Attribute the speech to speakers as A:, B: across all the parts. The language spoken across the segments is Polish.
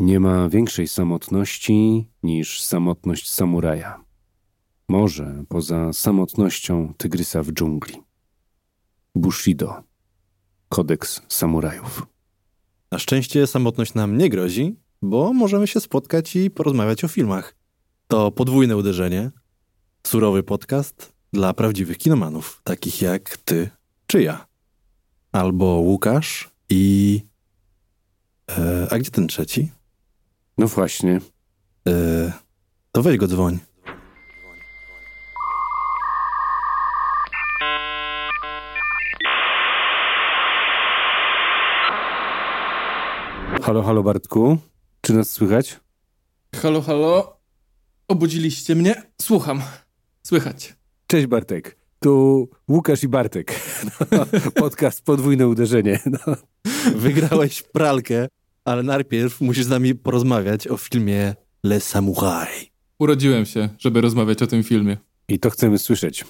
A: Nie ma większej samotności niż samotność samuraja. Może poza samotnością tygrysa w dżungli. Bushido. Kodeks samurajów.
B: Na szczęście samotność nam nie grozi, bo możemy się spotkać i porozmawiać o filmach. To podwójne uderzenie. Surowy podcast dla prawdziwych kinomanów, takich jak ty czy ja. Albo Łukasz i... A gdzie ten trzeci?
A: No właśnie.
B: To weź go dzwoń.
A: Halo, halo Bartku. Czy nas słychać?
C: Halo, halo. Obudziliście mnie? Słucham. Słychać.
A: Cześć Bartek. Tu Łukasz i Bartek. Podcast Podwójne uderzenie.
B: Wygrałeś pralkę, ale najpierw musisz z nami porozmawiać o filmie Le Samouraï.
C: Urodziłem się, żeby rozmawiać o tym filmie.
A: I to chcemy słyszeć.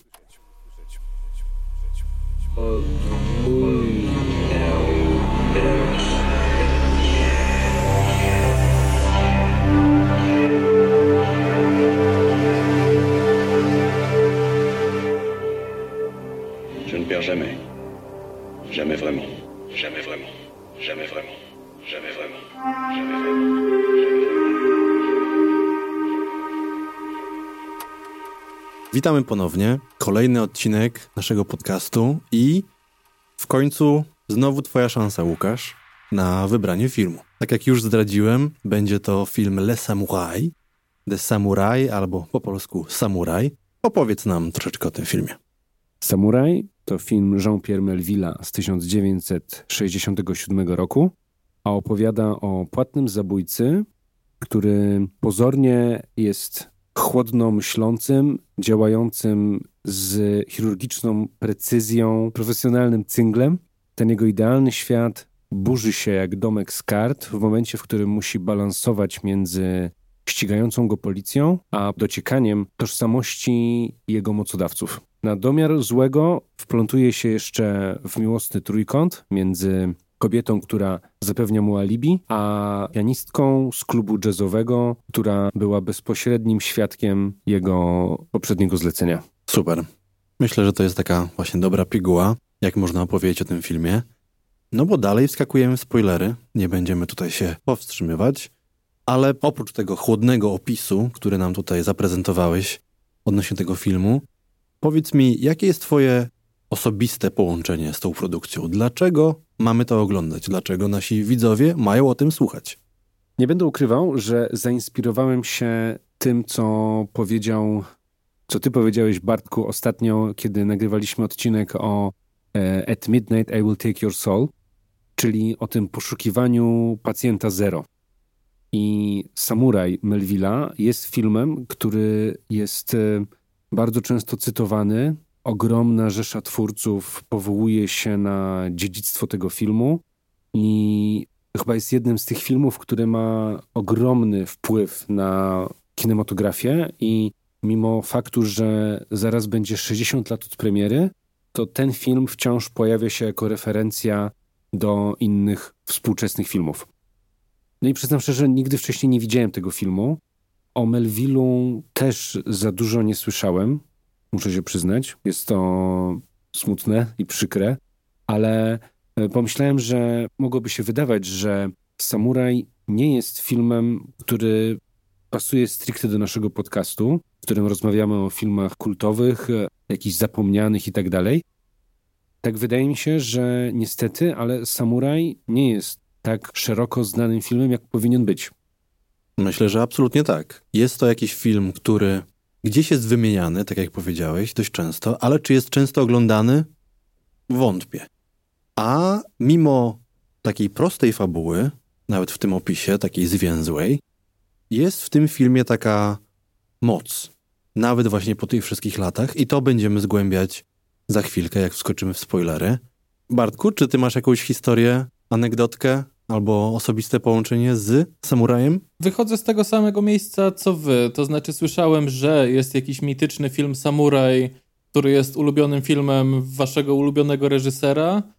D: Je ne perds jamais. Jamais vraiment. Jamais vraiment. Jamais vraiment. Jamais vraiment. Jamais vraiment.
B: Witamy ponownie. Kolejny odcinek naszego podcastu i w końcu znowu twoja szansa, Łukasz, na wybranie filmu. Tak jak już zdradziłem, będzie to film Le Samouraï, The Samurai albo po polsku Samuraj. Opowiedz nam troszeczkę o tym filmie.
A: Samuraj to film Jean-Pierre Melville'a z 1967 roku, a opowiada o płatnym zabójcy, który pozornie jest chłodno myślącym, działającym z chirurgiczną precyzją, profesjonalnym cynglem. Ten jego idealny świat burzy się jak domek z kart w momencie, w którym musi balansować między ścigającą go policją, a dociekaniem tożsamości jego mocodawców. Na domiar złego wplątuje się jeszcze w miłosny trójkąt między kobietą, która zapewnia mu alibi, a pianistką z klubu jazzowego, która była bezpośrednim świadkiem jego poprzedniego zlecenia.
B: Super. Myślę, że to jest taka właśnie dobra piguła, jak można opowiedzieć o tym filmie. No bo dalej wskakujemy w spoilery, nie będziemy tutaj się powstrzymywać, ale oprócz tego chłodnego opisu, który nam tutaj zaprezentowałeś odnośnie tego filmu, powiedz mi, jakie jest twoje osobiste połączenie z tą produkcją? Dlaczego mamy to oglądać? Dlaczego nasi widzowie mają o tym słuchać?
A: Nie będę ukrywał, że zainspirowałem się tym, co ty powiedziałeś, Bartku, ostatnio, kiedy nagrywaliśmy odcinek o At Midnight I Will Take Your Soul, czyli o tym poszukiwaniu pacjenta zero. I Samuraj Melville'a jest filmem, który jest bardzo często cytowany. Ogromna rzesza twórców powołuje się na dziedzictwo tego filmu i chyba jest jednym z tych filmów, który ma ogromny wpływ na kinematografię i mimo faktu, że zaraz będzie 60 lat od premiery, to ten film wciąż pojawia się jako referencja do innych współczesnych filmów. No i przyznam szczerze, nigdy wcześniej nie widziałem tego filmu. O Melville'u też za dużo nie słyszałem, muszę się przyznać. Jest to smutne i przykre, ale pomyślałem, że mogłoby się wydawać, że Samuraj nie jest filmem, który pasuje stricte do naszego podcastu, w którym rozmawiamy o filmach kultowych, jakichś zapomnianych i tak dalej. Tak wydaje mi się, że niestety, ale Samuraj nie jest tak szeroko znanym filmem, jak powinien być.
B: Myślę, że absolutnie tak. Jest to jakiś film, który gdzieś jest wymieniany, tak jak powiedziałeś, dość często, ale czy jest często oglądany? Wątpię. A mimo takiej prostej fabuły, nawet w tym opisie, takiej zwięzłej, jest w tym filmie taka moc. Nawet właśnie po tych wszystkich latach i to będziemy zgłębiać za chwilkę, jak wskoczymy w spoilery. Bartku, czy ty masz jakąś historię, anegdotkę albo osobiste połączenie z Samurajem?
C: Wychodzę z tego samego miejsca, co wy. To znaczy słyszałem, że jest jakiś mityczny film Samuraj, który jest ulubionym filmem waszego ulubionego reżysera,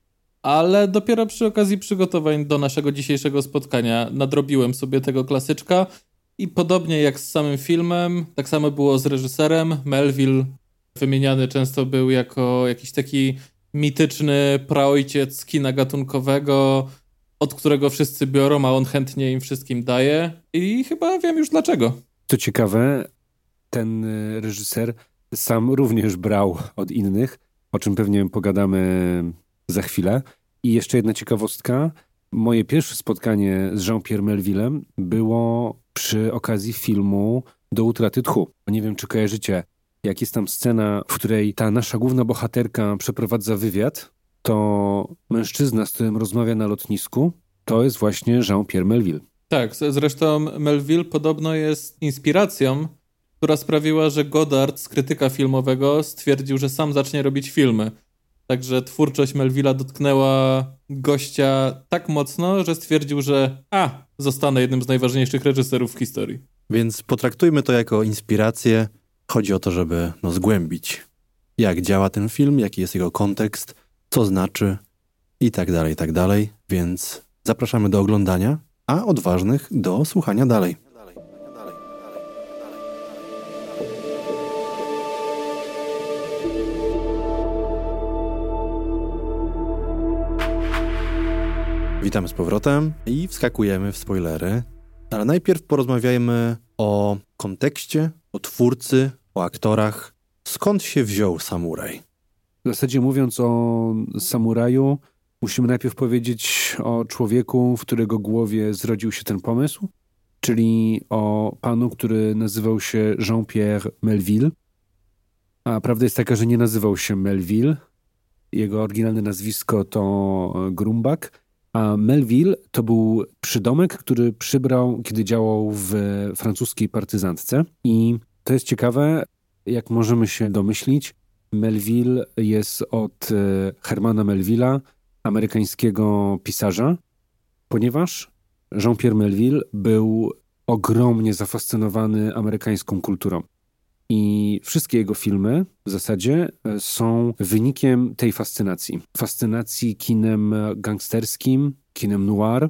C: ale dopiero przy okazji przygotowań do naszego dzisiejszego spotkania nadrobiłem sobie tego klasyczka i podobnie jak z samym filmem, tak samo było z reżyserem. Melville wymieniany często był jako jakiś taki mityczny praojciec kina gatunkowego, od którego wszyscy biorą, a on chętnie im wszystkim daje i chyba wiem już dlaczego.
A: To ciekawe, ten reżyser sam również brał od innych, o czym pewnie pogadamy za chwilę. I jeszcze jedna ciekawostka. Moje pierwsze spotkanie z Jean-Pierre Melvillem było przy okazji filmu Do utraty tchu. Nie wiem, czy kojarzycie, jak jest tam scena, w której ta nasza główna bohaterka przeprowadza wywiad, to mężczyzna, z którym rozmawia na lotnisku, to jest właśnie Jean-Pierre Melville.
C: Tak, zresztą Melville podobno jest inspiracją, która sprawiła, że Godard z krytyka filmowego stwierdził, że sam zacznie robić filmy. Także twórczość Melville'a dotknęła gościa tak mocno, że stwierdził, że zostanę jednym z najważniejszych reżyserów w historii.
B: Więc potraktujmy to jako inspirację. Chodzi o to, żeby zgłębić, jak działa ten film, jaki jest jego kontekst, co znaczy i tak dalej. Więc zapraszamy do oglądania, a odważnych do słuchania dalej. Witamy z powrotem i wskakujemy w spoilery, ale najpierw porozmawiajmy o kontekście, o twórcy, o aktorach. Skąd się wziął samuraj?
A: W zasadzie mówiąc o samuraju, musimy najpierw powiedzieć o człowieku, w którego głowie zrodził się ten pomysł, czyli o panu, który nazywał się Jean-Pierre Melville. A prawda jest taka, że nie nazywał się Melville. Jego oryginalne nazwisko to Grumbach, a Melville to był przydomek, który przybrał, kiedy działał w francuskiej partyzantce. I to jest ciekawe, jak możemy się domyślić, Melville jest od Hermana Melville'a, amerykańskiego pisarza, ponieważ Jean-Pierre Melville był ogromnie zafascynowany amerykańską kulturą. I wszystkie jego filmy w zasadzie są wynikiem tej fascynacji. Fascynacji kinem gangsterskim, kinem noir,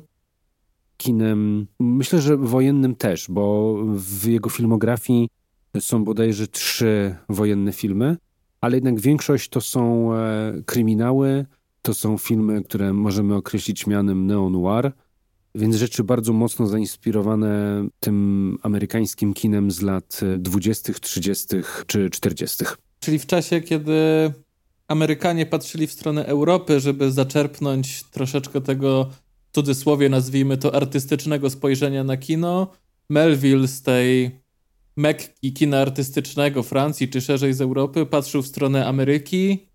A: kinem, myślę, że wojennym też, bo w jego filmografii są bodajże 3 wojenne filmy, ale jednak większość to są kryminały, to są filmy, które możemy określić mianem neo-noir, więc rzeczy bardzo mocno zainspirowane tym amerykańskim kinem z lat 20., 30. czy 40.
C: Czyli w czasie, kiedy Amerykanie patrzyli w stronę Europy, żeby zaczerpnąć troszeczkę tego, w cudzysłowie nazwijmy to, artystycznego spojrzenia na kino, Melville z tej Mekki kina artystycznego Francji, czy szerzej z Europy, patrzył w stronę Ameryki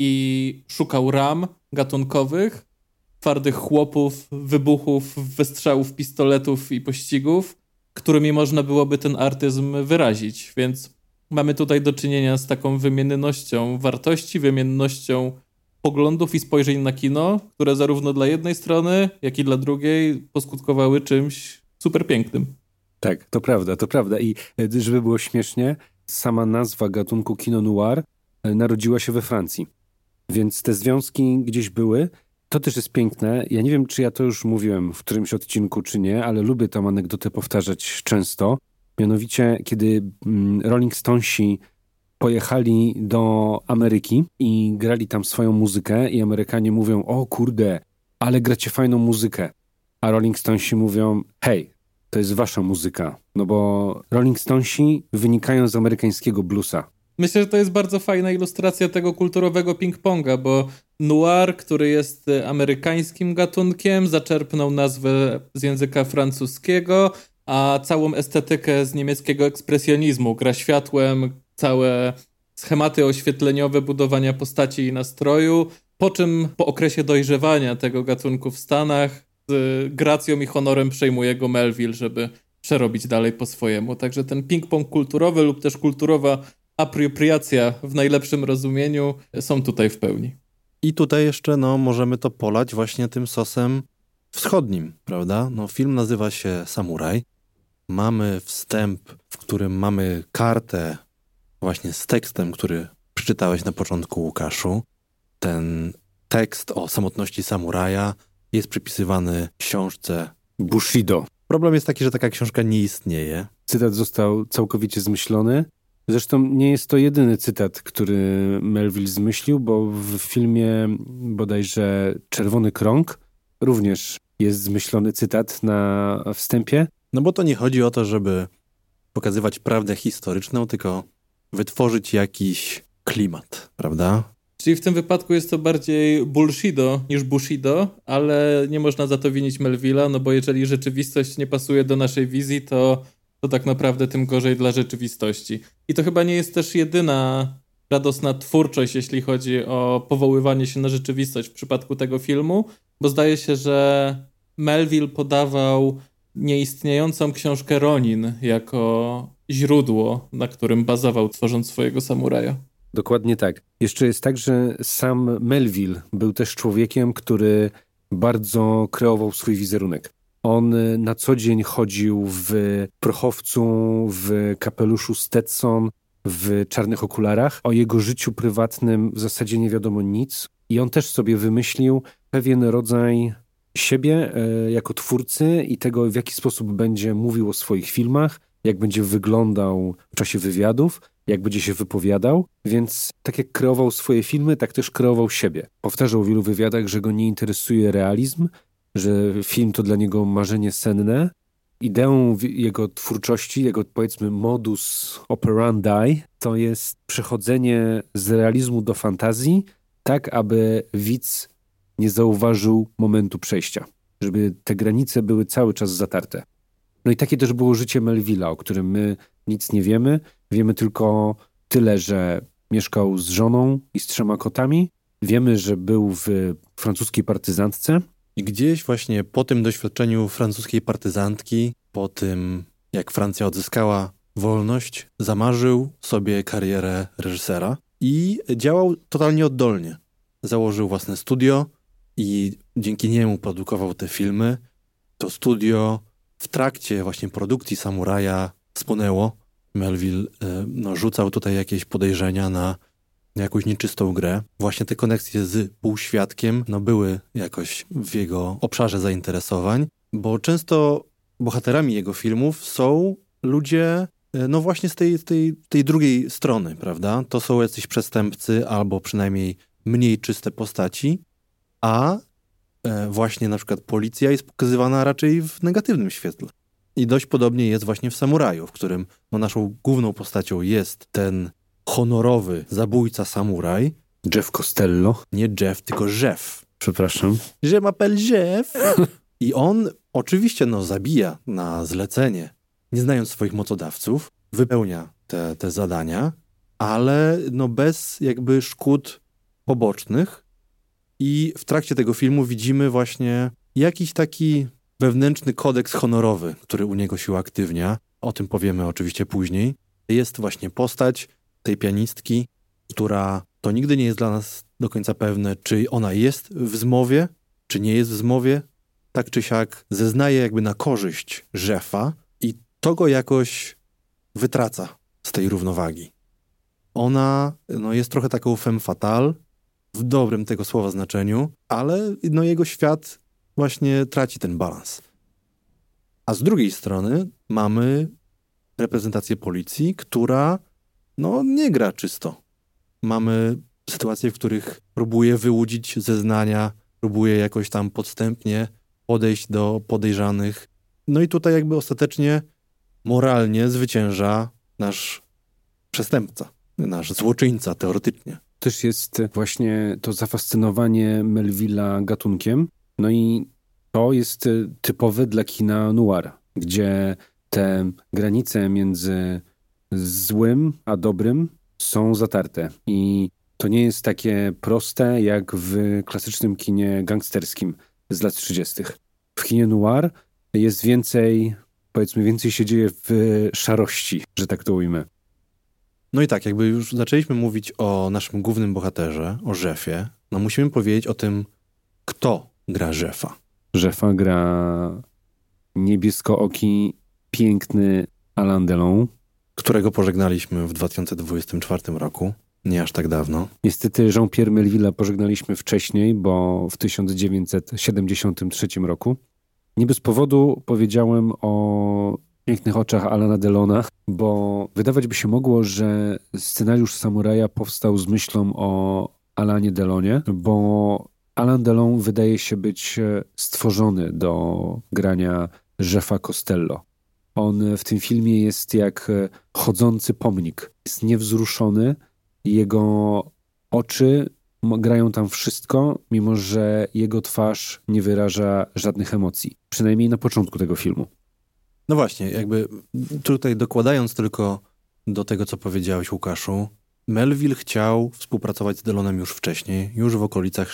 C: i szukał ram gatunkowych, twardych chłopów, wybuchów, wystrzałów, pistoletów i pościgów, którymi można byłoby ten artyzm wyrazić. Więc mamy tutaj do czynienia z taką wymiennością wartości, wymiennością poglądów i spojrzeń na kino, które zarówno dla jednej strony, jak i dla drugiej poskutkowały czymś super pięknym.
A: Tak, to prawda. I żeby było śmiesznie, sama nazwa gatunku kino noir narodziła się we Francji. Więc te związki gdzieś były. To też jest piękne. Ja nie wiem, czy ja to już mówiłem w którymś odcinku, czy nie, ale lubię tę anegdotę powtarzać często. Mianowicie, kiedy Rolling Stonesi pojechali do Ameryki i grali tam swoją muzykę i Amerykanie mówią, o kurde, ale gracie fajną muzykę. A Rolling Stonesi mówią, hej, to jest wasza muzyka. No bo Rolling Stonesi wynikają z amerykańskiego bluesa.
C: Myślę, że to jest bardzo fajna ilustracja tego kulturowego ping-ponga, bo noir, który jest amerykańskim gatunkiem, zaczerpnął nazwę z języka francuskiego, a całą estetykę z niemieckiego ekspresjonizmu, gra światłem, całe schematy oświetleniowe, budowania postaci i nastroju, po czym po okresie dojrzewania tego gatunku w Stanach z gracją i honorem przejmuje go Melville, żeby przerobić dalej po swojemu. Także ten ping-pong kulturowy lub też kulturowa apropriacja w najlepszym rozumieniu są tutaj w pełni.
B: I tutaj jeszcze możemy to polać właśnie tym sosem wschodnim, prawda? Film nazywa się Samuraj. Mamy wstęp, w którym mamy kartę właśnie z tekstem, który przeczytałeś na początku, Łukaszu. Ten tekst o samotności samuraja jest przypisywany książce
A: Bushido.
B: Problem jest taki, że taka książka nie istnieje.
A: Cytat został całkowicie zmyślony. Zresztą nie jest to jedyny cytat, który Melville zmyślił, bo w filmie bodajże Czerwony Krąg również jest zmyślony cytat na wstępie.
B: No bo to nie chodzi o to, żeby pokazywać prawdę historyczną, tylko wytworzyć jakiś klimat, prawda?
C: Czyli w tym wypadku jest to bardziej bullshido niż bushido, ale nie można za to winić Melville'a, no bo jeżeli rzeczywistość nie pasuje do naszej wizji, to tak naprawdę tym gorzej dla rzeczywistości. I to chyba nie jest też jedyna radosna twórczość, jeśli chodzi o powoływanie się na rzeczywistość w przypadku tego filmu, bo zdaje się, że Melville podawał nieistniejącą książkę Ronin jako źródło, na którym bazował, tworząc swojego samuraja.
A: Dokładnie tak. Jeszcze jest tak, że sam Melville był też człowiekiem, który bardzo kreował swój wizerunek. On na co dzień chodził w prochowcu, w kapeluszu Stetson, w czarnych okularach. O jego życiu prywatnym w zasadzie nie wiadomo nic. I on też sobie wymyślił pewien rodzaj siebie jako twórcy i tego, w jaki sposób będzie mówił o swoich filmach, jak będzie wyglądał w czasie wywiadów, jak będzie się wypowiadał. Więc tak jak kreował swoje filmy, tak też kreował siebie. Powtarzał w wielu wywiadach, że go nie interesuje realizm, że film to dla niego marzenie senne. Ideą jego twórczości, jego powiedzmy modus operandi, to jest przechodzenie z realizmu do fantazji, tak aby widz nie zauważył momentu przejścia. Żeby te granice były cały czas zatarte. No i takie też było życie Melville'a, o którym my nic nie wiemy. Wiemy tylko tyle, że mieszkał z żoną i z 3 kotami. Wiemy, że był w francuskiej partyzantce.
B: I gdzieś właśnie po tym doświadczeniu francuskiej partyzantki, po tym jak Francja odzyskała wolność, zamarzył sobie karierę reżysera i działał totalnie oddolnie. Założył własne studio i dzięki niemu produkował te filmy. To studio w trakcie właśnie produkcji Samuraja spłonęło. Melville rzucał tutaj jakieś podejrzenia na jakąś nieczystą grę. Właśnie te koneksje z półświadkiem były jakoś w jego obszarze zainteresowań, bo często bohaterami jego filmów są ludzie właśnie z tej drugiej strony, prawda? To są jacyś przestępcy albo przynajmniej mniej czyste postaci, a właśnie na przykład policja jest pokazywana raczej w negatywnym świetle. I dość podobnie jest właśnie w Samuraju, w którym naszą główną postacią jest ten honorowy zabójca samuraj.
A: Jeff Costello.
B: Nie Jeff, tylko Jeff.
A: Przepraszam.
B: Je m'appelle Jeff. I on oczywiście zabija na zlecenie, nie znając swoich mocodawców, wypełnia te zadania, ale bez jakby szkód pobocznych. I w trakcie tego filmu widzimy właśnie jakiś taki wewnętrzny kodeks honorowy, który u niego się uaktywnia. O tym powiemy oczywiście później. Jest właśnie postać tej pianistki, która to nigdy nie jest dla nas do końca pewne, czy ona jest w zmowie, czy nie jest w zmowie. Tak czy siak zeznaje jakby na korzyść Jeffa i to go jakoś wytraca z tej równowagi. Ona jest trochę taką femme fatale, w dobrym tego słowa znaczeniu, ale jego świat właśnie traci ten balans. A z drugiej strony mamy reprezentację policji, która nie gra czysto. Mamy sytuacje, w których próbuje wyłudzić zeznania, próbuje jakoś tam podstępnie podejść do podejrzanych. No i tutaj jakby ostatecznie moralnie zwycięża nasz przestępca, nasz złoczyńca teoretycznie.
A: Też jest właśnie to zafascynowanie Melville'a gatunkiem. No i to jest typowe dla kina noir, gdzie te granice między złym a dobrym są zatarte. I to nie jest takie proste jak w klasycznym kinie gangsterskim z lat 30. W kinie noir jest więcej się dzieje w szarości, że tak to ujmę.
B: No i tak, jakby już zaczęliśmy mówić o naszym głównym bohaterze, o Jeffie, musimy powiedzieć o tym, kto gra Jeffa.
A: Jeffa gra niebieskooki, piękny Alain Delon,
B: którego pożegnaliśmy w 2024 roku. nie aż tak dawno.
A: Niestety Jean-Pierre Melville'a pożegnaliśmy wcześniej, bo w 1973 roku. Nie bez powodu powiedziałem o Pięknych oczach Alana Delona, bo wydawać by się mogło, że scenariusz Samuraja powstał z myślą o Alanie Delonie, bo Alan Delon wydaje się być stworzony do grania Jeffa Costello. On w tym filmie jest jak chodzący pomnik. Jest niewzruszony, jego oczy grają tam wszystko, mimo że jego twarz nie wyraża żadnych emocji. Przynajmniej na początku tego filmu.
B: No właśnie, jakby tutaj dokładając tylko do tego, co powiedziałeś, Łukaszu, Melville chciał współpracować z Delonem już wcześniej, już w okolicach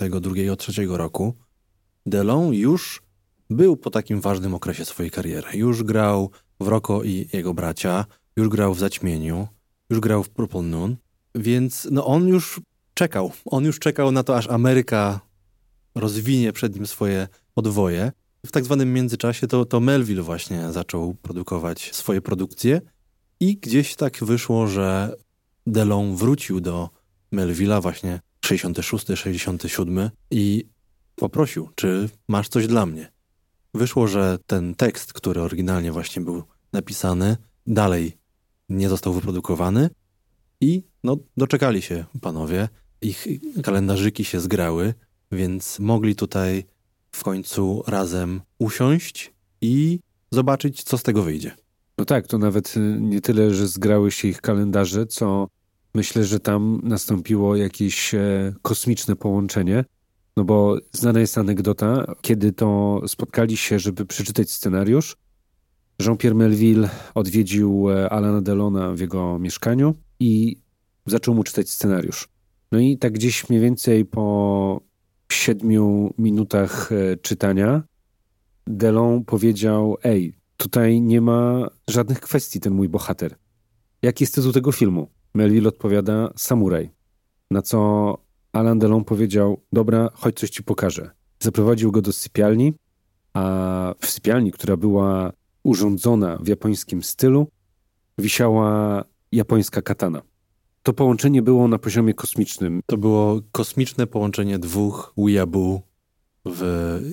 B: 62-63 roku. Delon już był po takim ważnym okresie swojej kariery. Już grał w Rocco i jego bracia, już grał w Zaćmieniu, już grał w Purple Noon, więc no on już czekał na to, aż Ameryka rozwinie przed nim swoje podwoje. W tak zwanym międzyczasie to Melville właśnie zaczął produkować swoje produkcje i gdzieś tak wyszło, że Delon wrócił do Melville'a właśnie 66, 67 i poprosił, czy masz coś dla mnie. Wyszło, że ten tekst, który oryginalnie właśnie był napisany, dalej nie został wyprodukowany i no doczekali się panowie, ich kalendarzyki się zgrały, więc mogli tutaj w końcu razem usiąść i zobaczyć, co z tego wyjdzie.
A: No tak, to nawet nie tyle, że zgrały się ich kalendarze, co myślę, że tam nastąpiło jakieś kosmiczne połączenie, no bo znana jest anegdota, kiedy to spotkali się, żeby przeczytać scenariusz, Jean-Pierre Melville odwiedził Alana Delona w jego mieszkaniu i zaczął mu czytać scenariusz. No i tak gdzieś mniej więcej po 7 minutach czytania Delon powiedział: ej, tutaj nie ma żadnych kwestii ten mój bohater. Jaki jest tytuł tego filmu? Melville odpowiada: Samuraj. Na co Alan Delon powiedział: dobra, chodź coś ci pokażę. Zaprowadził go do sypialni, a w sypialni, która była urządzona w japońskim stylu, wisiała japońska katana. To połączenie było na poziomie kosmicznym.
B: To było kosmiczne połączenie dwóch weeaboo w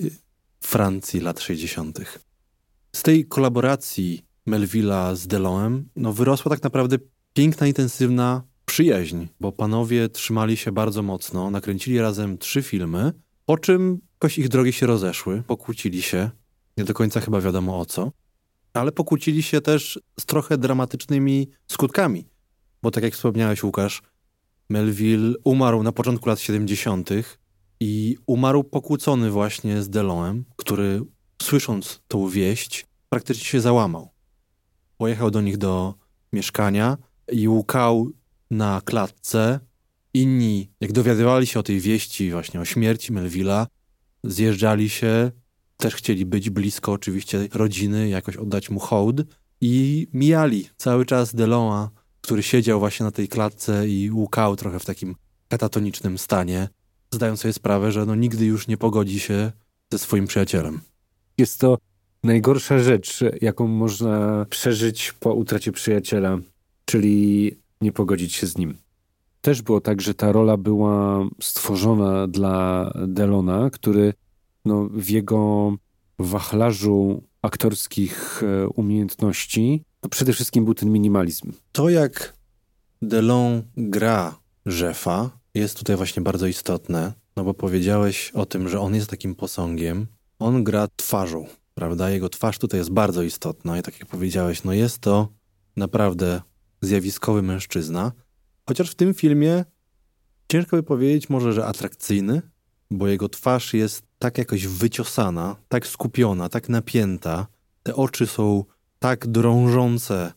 B: Francji lat 60. Z tej kolaboracji Melville'a z Delonem wyrosła tak naprawdę piękna, intensywna przyjaźń, bo panowie trzymali się bardzo mocno, nakręcili razem 3 filmy, po czym jakoś ich drogi się rozeszły, pokłócili się, nie do końca chyba wiadomo o co, ale pokłócili się też z trochę dramatycznymi skutkami, bo tak jak wspomniałeś, Łukasz, Melville umarł na początku lat 70. i umarł pokłócony właśnie z Delonem, który słysząc tą wieść praktycznie się załamał. Pojechał do nich do mieszkania i łkał na klatce. Inni, jak dowiadywali się o tej wieści właśnie o śmierci Melville'a, zjeżdżali się, też chcieli być blisko oczywiście rodziny, jakoś oddać mu hołd i mijali cały czas Delona, który siedział właśnie na tej klatce i łkał trochę w takim katatonicznym stanie, zdając sobie sprawę, że nigdy już nie pogodzi się ze swoim przyjacielem.
A: Jest to najgorsza rzecz, jaką można przeżyć po utracie przyjaciela, czyli nie pogodzić się z nim. Też było tak, że ta rola była stworzona dla Delona, który w jego wachlarzu aktorskich umiejętności przede wszystkim był ten minimalizm.
B: To, jak Delon gra Jeffa, jest tutaj właśnie bardzo istotne, bo powiedziałeś o tym, że on jest takim posągiem. On gra twarzą, prawda? Jego twarz tutaj jest bardzo istotna i tak jak powiedziałeś, jest to naprawdę zjawiskowy mężczyzna. Chociaż w tym filmie ciężko by powiedzieć może, że atrakcyjny, bo jego twarz jest tak jakoś wyciosana, tak skupiona, tak napięta. Te oczy są tak drążące,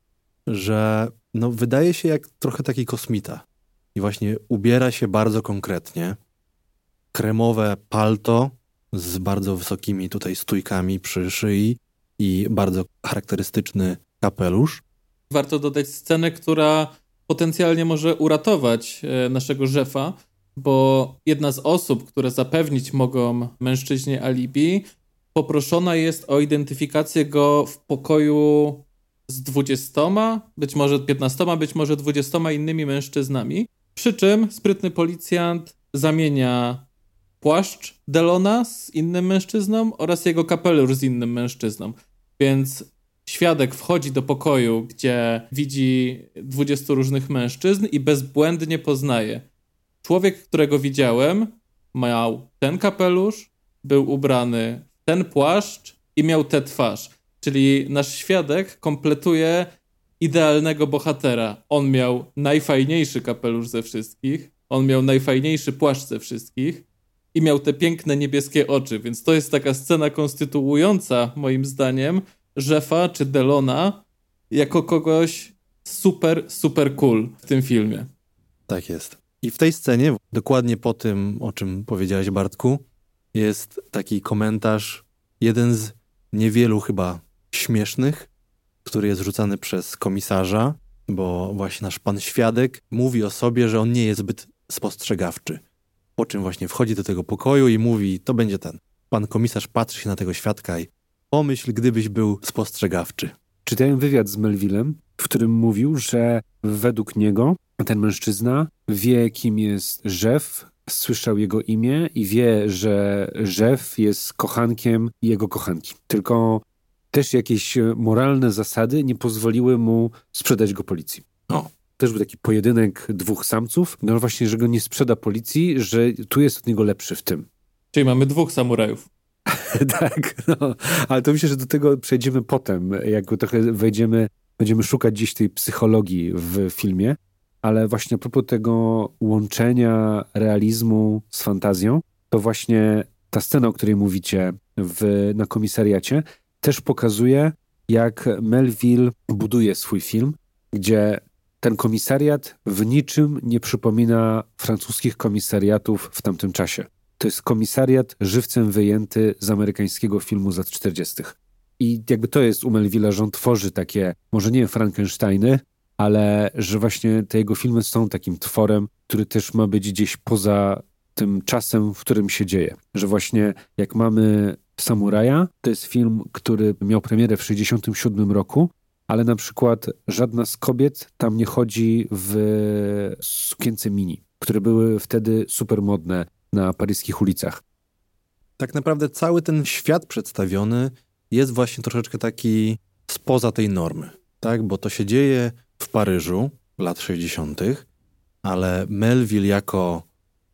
B: że wydaje się jak trochę taki kosmita. I właśnie ubiera się bardzo konkretnie. Kremowe palto z bardzo wysokimi tutaj stójkami przy szyi i bardzo charakterystyczny kapelusz.
C: Warto dodać scenę, która potencjalnie może uratować naszego Jeffa, bo jedna z osób, które zapewnić mogą mężczyźnie alibi, poproszona jest o identyfikację go w pokoju z 20, być może 15, być może 20 innymi mężczyznami. Przy czym sprytny policjant zamienia płaszcz Delona z innym mężczyzną oraz jego kapelusz z innym mężczyzną. Więc świadek wchodzi do pokoju, gdzie widzi 20 różnych mężczyzn i bezbłędnie poznaje. Człowiek, którego widziałem, miał ten kapelusz, był ubrany w ten płaszcz i miał tę twarz. Czyli nasz świadek kompletuje idealnego bohatera. On miał najfajniejszy kapelusz ze wszystkich, on miał najfajniejszy płaszcz ze wszystkich i miał te piękne niebieskie oczy, więc to jest taka scena konstytuująca, moim zdaniem, Jeffa czy Delona jako kogoś super, super cool w tym filmie.
B: Tak jest. I w tej scenie, dokładnie po tym, o czym powiedziałeś, Bartku, jest taki komentarz, jeden z niewielu chyba śmiesznych, który jest rzucany przez komisarza, bo właśnie nasz pan świadek mówi o sobie, że on nie jest zbyt spostrzegawczy. Po czym właśnie wchodzi do tego pokoju i mówi, to będzie ten. Pan komisarz patrzy się na tego świadka i pomyśl, gdybyś był spostrzegawczy.
A: Czytałem wywiad z Melvillem, w którym mówił, że według niego ten mężczyzna wie, kim jest Jeff, słyszał jego imię i wie, że Jeff jest kochankiem jego kochanki. Tylko też jakieś moralne zasady nie pozwoliły mu sprzedać go policji.
B: O.
A: Też był taki pojedynek dwóch samców, no właśnie, że go nie sprzeda policji, że tu jest od niego lepszy w tym.
C: Czyli mamy 2 samurajów.
A: Tak, no. Ale to myślę, że do tego przejdziemy potem, jak trochę wejdziemy, będziemy szukać gdzieś tej psychologii w filmie, ale właśnie a propos tego łączenia realizmu z fantazją, to właśnie ta scena, o której mówicie na komisariacie, też pokazuje, jak Melville buduje swój film, gdzie ten komisariat w niczym nie przypomina francuskich komisariatów w tamtym czasie. To jest komisariat żywcem wyjęty z amerykańskiego filmu z lat 40. I jakby to jest u Melville'a, że on tworzy takie, może nie Frankensteiny, ale że właśnie te jego filmy są takim tworem, który też ma być gdzieś poza tym czasem, w którym się dzieje. Że właśnie jak mamy Samuraja, to jest film, który miał premierę w 1967 roku, ale na przykład żadna z kobiet tam nie chodzi w sukience mini, które były wtedy super modne na paryskich ulicach.
B: Tak naprawdę cały ten świat przedstawiony jest właśnie troszeczkę taki spoza tej normy, tak? Bo to się dzieje w Paryżu lat 60., ale Melville jako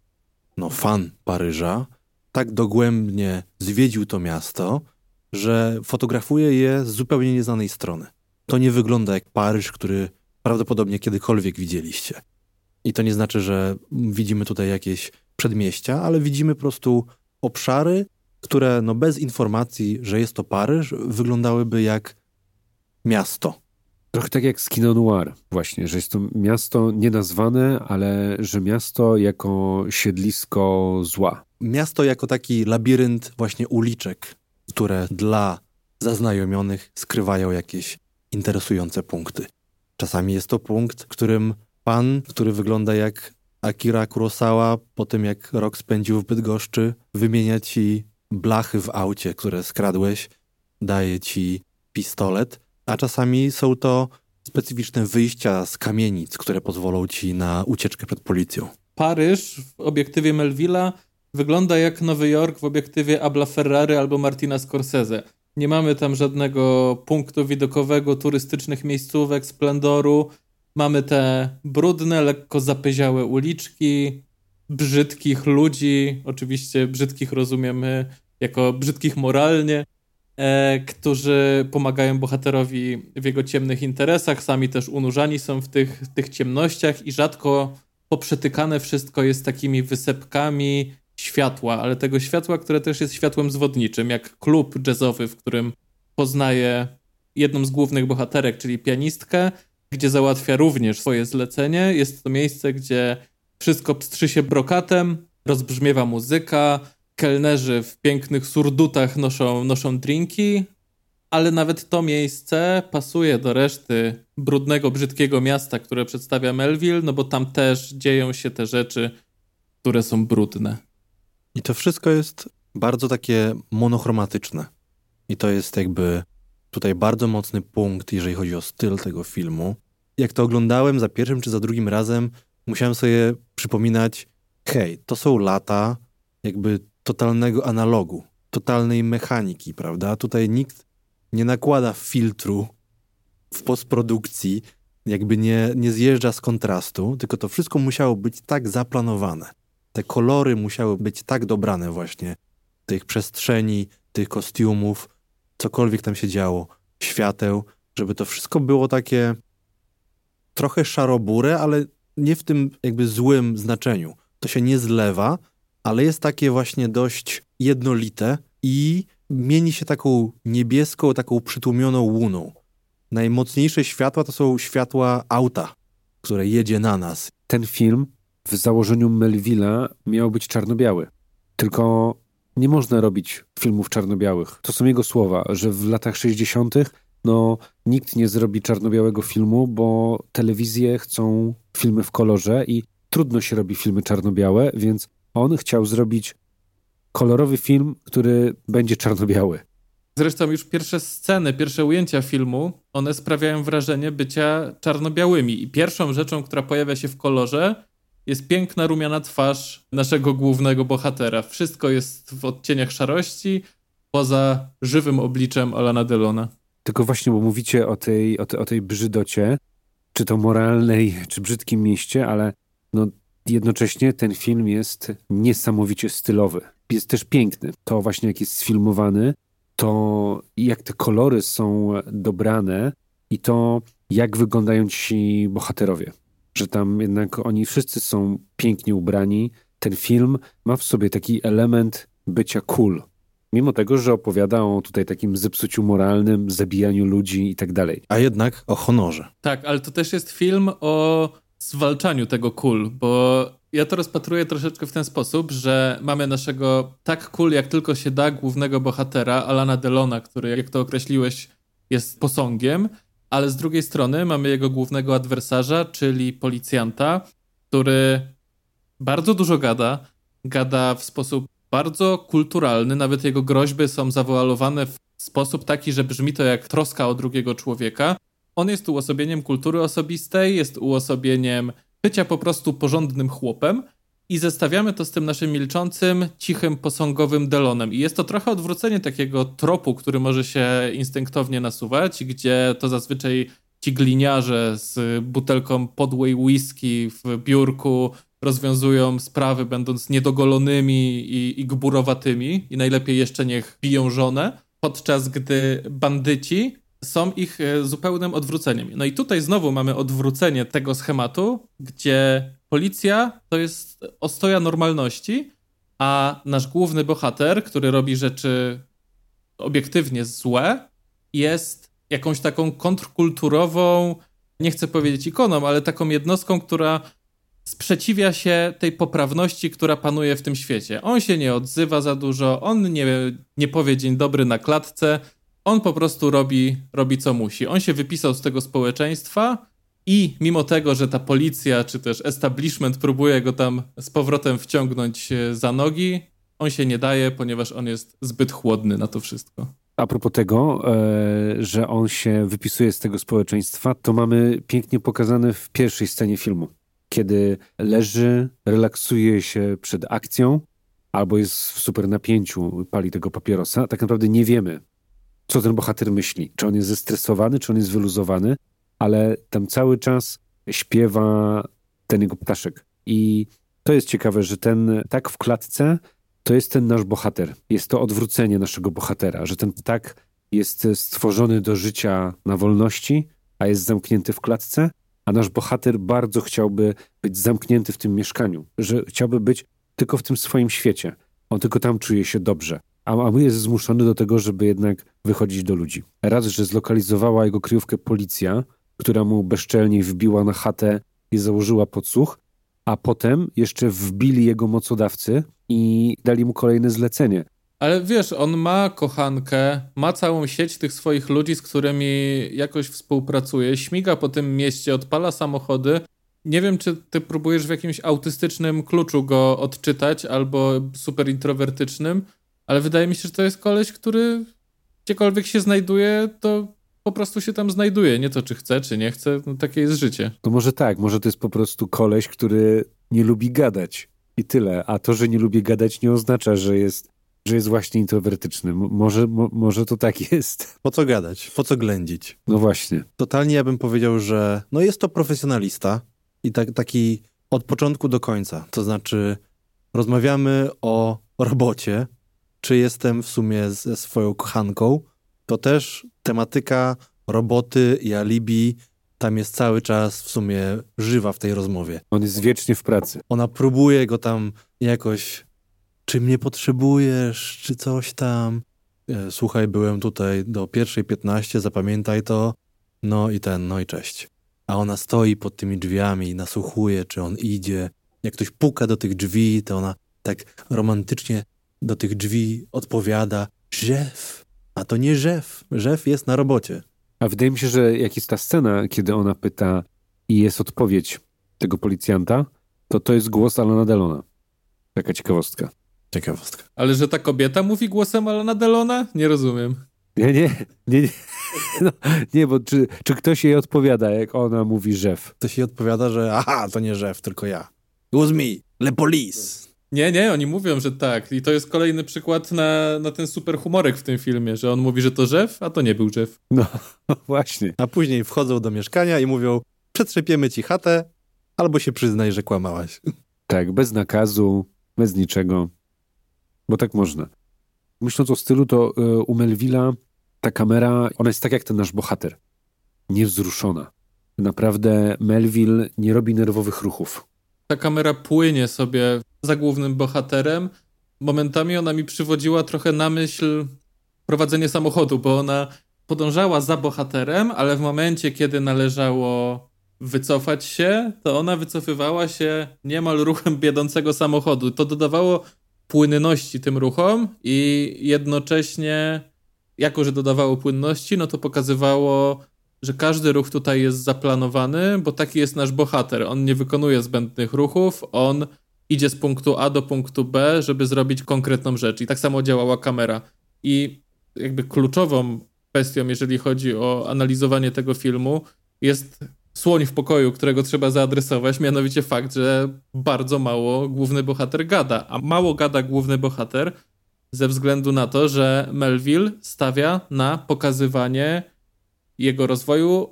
B: fan Paryża tak dogłębnie zwiedził to miasto, że fotografuje je z zupełnie nieznanej strony. To nie wygląda jak Paryż, który prawdopodobnie kiedykolwiek widzieliście. I to nie znaczy, że widzimy tutaj jakieś przedmieścia, ale widzimy po prostu obszary, które bez informacji, że jest to Paryż, wyglądałyby jak miasto.
A: Trochę tak jak z kino noir właśnie, że jest to miasto nienazwane, ale że miasto jako siedlisko zła.
B: Miasto jako taki labirynt właśnie uliczek, które dla zaznajomionych skrywają jakieś interesujące punkty. Czasami jest to punkt, którym pan, który wygląda jak Akira Kurosawa, po tym jak rok spędził w Bydgoszczy, wymienia ci blachy w aucie, które skradłeś, daje ci pistolet, a czasami są to specyficzne wyjścia z kamienic, które pozwolą ci na ucieczkę przed policją.
C: Paryż w obiektywie Melville'a wygląda jak Nowy Jork w obiektywie Abla Ferrary albo Martina Scorsese. Nie mamy tam żadnego punktu widokowego, turystycznych miejscówek, splendoru. Mamy te brudne, lekko zapyziałe uliczki, brzydkich ludzi, oczywiście brzydkich rozumiemy jako brzydkich moralnie, którzy pomagają bohaterowi w jego ciemnych interesach, sami też unurzani są w tych ciemnościach i rzadko poprzetykane wszystko jest takimi wysepkami światła, ale tego światła, które też jest światłem zwodniczym, jak klub jazzowy, w którym poznaje jedną z głównych bohaterek, czyli pianistkę, gdzie załatwia również swoje zlecenie. Jest to miejsce, gdzie wszystko pstrzy się brokatem, rozbrzmiewa muzyka, kelnerzy w pięknych surdutach noszą drinki, ale nawet to miejsce pasuje do reszty brudnego, brzydkiego miasta, które przedstawia Melville, bo tam też dzieją się te rzeczy, które są brudne.
B: I to wszystko jest bardzo takie monochromatyczne. I to jest jakby tutaj bardzo mocny punkt, jeżeli chodzi o styl tego filmu. Jak to oglądałem za pierwszym czy za drugim razem, musiałem sobie przypominać, hej, to są lata jakby totalnego analogu, totalnej mechaniki, prawda? Tutaj nikt nie nakłada filtru w postprodukcji, jakby nie zjeżdża z kontrastu, tylko to wszystko musiało być tak zaplanowane. Te kolory musiały być tak dobrane właśnie, tych przestrzeni, tych kostiumów, cokolwiek tam się działo, świateł, żeby to wszystko było takie trochę szarobure, ale nie w tym jakby złym znaczeniu. To się nie zlewa, ale jest takie właśnie dość jednolite i mieni się taką niebieską, taką przytłumioną łuną. Najmocniejsze światła to są światła auta, które jedzie na nas.
A: Ten film w założeniu Melville'a miał być czarno-biały. Tylko nie można robić filmów czarno-białych. To są jego słowa, że w latach 60. nikt nie zrobi czarno-białego filmu, bo telewizje chcą filmy w kolorze i trudno się robi filmy czarno-białe, więc on chciał zrobić kolorowy film, który będzie czarno-biały.
C: Zresztą już pierwsze sceny, pierwsze ujęcia filmu, one sprawiają wrażenie bycia czarno-białymi. I pierwszą rzeczą, która pojawia się w kolorze, jest piękna, rumiana twarz naszego głównego bohatera. Wszystko jest w odcieniach szarości, poza żywym obliczem Alana Delona.
A: Tylko właśnie, bo mówicie o tej brzydocie, czy to moralnej, czy brzydkim mieście, ale jednocześnie ten film jest niesamowicie stylowy. Jest też piękny. To właśnie jak jest sfilmowany, to jak te kolory są dobrane i to jak wyglądają ci bohaterowie. Że tam jednak oni wszyscy są pięknie ubrani. Ten film ma w sobie taki element bycia cool. Mimo tego, że opowiada o tutaj takim zepsuciu moralnym, zabijaniu ludzi i tak dalej.
B: A jednak o honorze.
C: Tak, ale to też jest film o zwalczaniu tego cool, bo ja to rozpatruję troszeczkę w ten sposób, że mamy naszego tak cool jak tylko się da głównego bohatera, Alana Delona, który, jak to określiłeś, jest posągiem, ale z drugiej strony mamy jego głównego adwersarza, czyli policjanta, który bardzo dużo gada w sposób bardzo kulturalny, nawet jego groźby są zawoalowane w sposób taki, że brzmi to jak troska o drugiego człowieka. On jest uosobieniem kultury osobistej, jest uosobieniem bycia po prostu porządnym chłopem i zestawiamy to z tym naszym milczącym, cichym, posągowym Delonem. I jest to trochę odwrócenie takiego tropu, który może się instynktownie nasuwać, gdzie to zazwyczaj ci gliniarze z butelką podłej whisky w biurku rozwiązują sprawy, będąc niedogolonymi i gburowatymi i najlepiej jeszcze niech biją żonę, podczas gdy bandyci są ich zupełnym odwróceniem. No i tutaj znowu mamy odwrócenie tego schematu, gdzie policja to jest ostoja normalności, a nasz główny bohater, który robi rzeczy obiektywnie złe, jest jakąś taką kontrkulturową, nie chcę powiedzieć ikoną, ale taką jednostką, która sprzeciwia się tej poprawności, która panuje w tym świecie. On się nie odzywa za dużo, on nie powie dzień dobry na klatce, on po prostu robi co musi. On się wypisał z tego społeczeństwa i mimo tego, że ta policja czy też establishment próbuje go tam z powrotem wciągnąć za nogi, on się nie daje, ponieważ on jest zbyt chłodny na to wszystko.
A: A propos tego, że on się wypisuje z tego społeczeństwa, to mamy pięknie pokazane w pierwszej scenie filmu. Kiedy leży, relaksuje się przed akcją, albo jest w super napięciu, pali tego papierosa, tak naprawdę nie wiemy, co ten bohater myśli. Czy on jest zestresowany, czy on jest wyluzowany, ale tam cały czas śpiewa ten jego ptaszek. I to jest ciekawe, że ten tak w klatce to jest ten nasz bohater. Jest to odwrócenie naszego bohatera, że ten ptak jest stworzony do życia na wolności, a jest zamknięty w klatce, a nasz bohater bardzo chciałby być zamknięty w tym mieszkaniu, że chciałby być tylko w tym swoim świecie. On tylko tam czuje się dobrze, a jest zmuszony do tego, żeby jednak wychodzić do ludzi. Raz, że zlokalizowała jego kryjówkę policja, która mu bezczelnie wbiła na chatę i założyła podsłuch, a potem jeszcze wbili jego mocodawcy i dali mu kolejne zlecenie.
C: Ale wiesz, on ma kochankę, ma całą sieć tych swoich ludzi, z którymi jakoś współpracuje, śmiga po tym mieście, odpala samochody. Nie wiem, czy ty próbujesz w jakimś autystycznym kluczu go odczytać albo super introwertycznym, ale wydaje mi się, że to jest koleś, który gdziekolwiek się znajduje, to po prostu się tam znajduje. Nie to, czy chce, czy nie chce. No, takie jest życie.
A: To może tak, może to jest po prostu koleś, który nie lubi gadać i tyle. A to, że nie lubi gadać, nie oznacza, że jest właśnie introwertyczny. Może to tak jest.
B: Po co gadać? Po co ględzić?
A: No właśnie.
B: Totalnie ja bym powiedział, że no jest to profesjonalista i taki od początku do końca. To znaczy rozmawiamy o robocie, czy jestem w sumie ze swoją kochanką, to też tematyka roboty i alibi tam jest cały czas w sumie żywa w tej rozmowie.
A: On jest wiecznie w pracy.
B: Ona próbuje go tam jakoś, czy mnie potrzebujesz, czy coś tam. Słuchaj, byłem tutaj do 1:15, zapamiętaj to. No i cześć. A ona stoi pod tymi drzwiami i nasłuchuje, czy on idzie. Jak ktoś puka do tych drzwi, to ona tak romantycznie do tych drzwi odpowiada: Żef. A to nie Żef. Żef jest na robocie.
A: A wydaje mi się, że jak jest ta scena, kiedy ona pyta i jest odpowiedź tego policjanta, to jest głos Alana Delona. Taka ciekawostka.
B: Ciekawostka.
C: Ale że ta kobieta mówi głosem Alana Delona? Nie rozumiem.
A: Nie. No, nie, bo czy ktoś jej odpowiada, jak ona mówi Żef?
B: Ktoś jej odpowiada, że aha, to nie Żef, tylko ja. It was me, le police.
C: Nie, oni mówią, że tak. I to jest kolejny przykład na ten super humorek w tym filmie, że on mówi, że to Żef, a to nie był Żef.
A: No, właśnie.
B: A później wchodzą do mieszkania i mówią: przetrzepiemy ci chatę, albo się przyznaj, że kłamałaś.
A: Tak, bez nakazu, bez niczego. Bo tak można. Myśląc o stylu, to u Melville'a ta kamera, ona jest tak jak ten nasz bohater. Niewzruszona. Naprawdę Melville nie robi nerwowych ruchów.
C: Ta kamera płynie sobie za głównym bohaterem. Momentami ona mi przywodziła trochę na myśl prowadzenie samochodu, bo ona podążała za bohaterem, ale w momencie, kiedy należało wycofać się, to ona wycofywała się niemal ruchem biedącego samochodu. To dodawało płynności tym ruchom i jednocześnie, jako że dodawało płynności, no to pokazywało, że każdy ruch tutaj jest zaplanowany, bo taki jest nasz bohater. On nie wykonuje zbędnych ruchów, on idzie z punktu A do punktu B, żeby zrobić konkretną rzecz. I tak samo działała kamera. I jakby kluczową kwestią, jeżeli chodzi o analizowanie tego filmu, jest słoń w pokoju, którego trzeba zaadresować, mianowicie fakt, że bardzo mało główny bohater gada. A mało gada główny bohater ze względu na to, że Melville stawia na pokazywanie jego rozwoju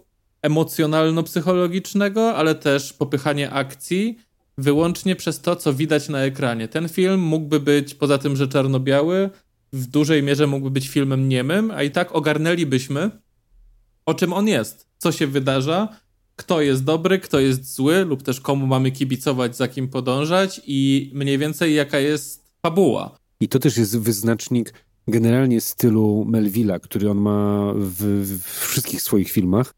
C: emocjonalno-psychologicznego, ale też popychanie akcji wyłącznie przez to, co widać na ekranie. Ten film mógłby być, poza tym, że czarno-biały, w dużej mierze mógłby być filmem niemym, a i tak ogarnęlibyśmy, o czym on jest, co się wydarza, kto jest dobry, kto jest zły, lub też komu mamy kibicować, za kim podążać i mniej więcej jaka jest fabuła.
A: I to też jest wyznacznik generalnie stylu Melville'a, który on ma w wszystkich swoich filmach.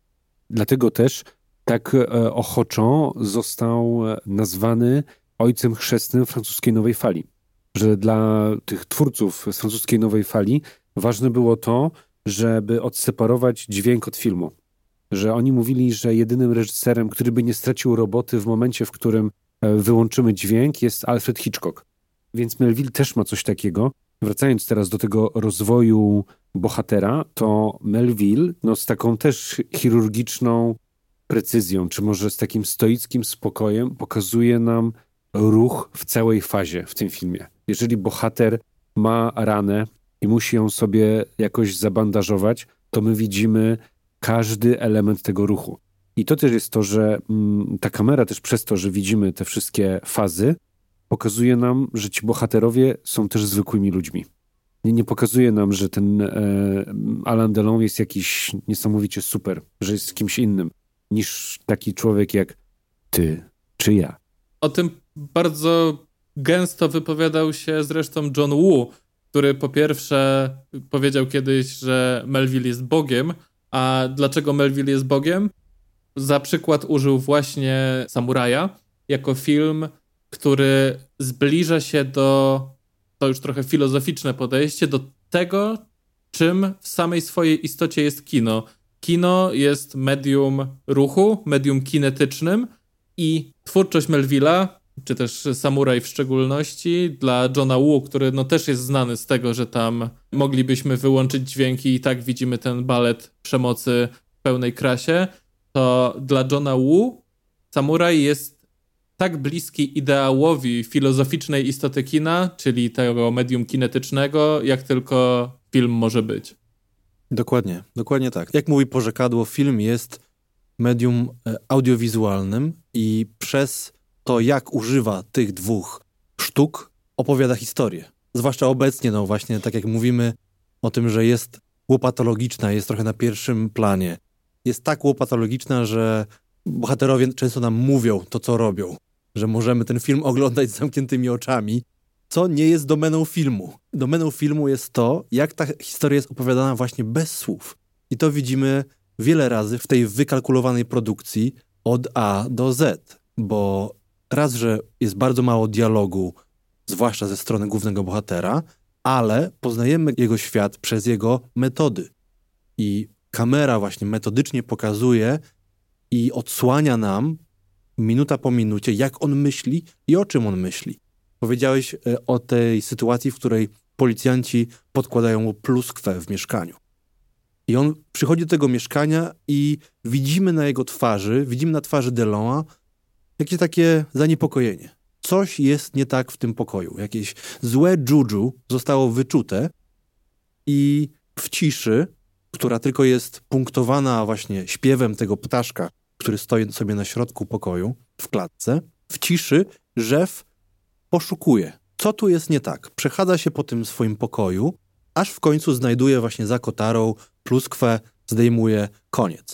A: Dlatego też tak ochoczo został nazwany ojcem chrzestnym francuskiej nowej fali. Że dla tych twórców z francuskiej nowej fali ważne było to, żeby odseparować dźwięk od filmu. Że oni mówili, że jedynym reżyserem, który by nie stracił roboty w momencie, w którym wyłączymy dźwięk, jest Alfred Hitchcock. Więc Melville też ma coś takiego. Wracając teraz do tego rozwoju bohatera, to Melville z taką też chirurgiczną precyzją, czy może z takim stoickim spokojem pokazuje nam ruch w całej fazie w tym filmie. Jeżeli bohater ma ranę i musi ją sobie jakoś zabandażować, to my widzimy każdy element tego ruchu. I to też jest to, że ta kamera też przez to, że widzimy te wszystkie fazy, pokazuje nam, że ci bohaterowie są też zwykłymi ludźmi. Nie pokazuje nam, że ten Alain Delon jest jakiś niesamowicie super, że jest kimś innym niż taki człowiek jak ty czy ja.
C: O tym bardzo gęsto wypowiadał się zresztą John Woo, który po pierwsze powiedział kiedyś, że Melville jest Bogiem, a dlaczego Melville jest Bogiem? Za przykład użył właśnie Samuraja jako film, który zbliża się do, to już trochę filozoficzne podejście, do tego, czym w samej swojej istocie jest kino. Kino jest medium ruchu, medium kinetycznym i twórczość Melville'a, czy też Samuraj w szczególności, dla Johna Woo, który no też jest znany z tego, że tam moglibyśmy wyłączyć dźwięki i tak widzimy ten balet przemocy w pełnej krasie, to dla Johna Woo Samuraj jest tak bliski ideałowi filozoficznej istoty kina, czyli tego medium kinetycznego, jak tylko film może być.
B: Dokładnie tak. Jak mówi porzekadło, film jest medium audiowizualnym i przez to, jak używa tych dwóch sztuk, opowiada historię. Zwłaszcza obecnie, no właśnie, tak jak mówimy o tym, że jest łopatologiczna, jest trochę na pierwszym planie. Jest tak łopatologiczna, że bohaterowie często nam mówią to, co robią. Że możemy ten film oglądać z zamkniętymi oczami, co nie jest domeną filmu. Domeną filmu jest to, jak ta historia jest opowiadana właśnie bez słów. I to widzimy wiele razy w tej wykalkulowanej produkcji od A do Z, bo raz, że jest bardzo mało dialogu, zwłaszcza ze strony głównego bohatera, ale poznajemy jego świat przez jego metody. I kamera właśnie metodycznie pokazuje i odsłania nam minuta po minucie, jak on myśli i o czym on myśli. Powiedziałeś o tej sytuacji, w której policjanci podkładają mu pluskwę w mieszkaniu. I on przychodzi do tego mieszkania i widzimy na jego twarzy, widzimy na twarzy Delona jakieś takie zaniepokojenie. Coś jest nie tak w tym pokoju. Jakieś złe juju zostało wyczute i w ciszy, która tylko jest punktowana właśnie śpiewem tego ptaszka, który stoi sobie na środku pokoju, w klatce, w ciszy Jeff poszukuje. Co tu jest nie tak? Przechadza się po tym swoim pokoju, aż w końcu znajduje właśnie za kotarą pluskwę, zdejmuje, koniec.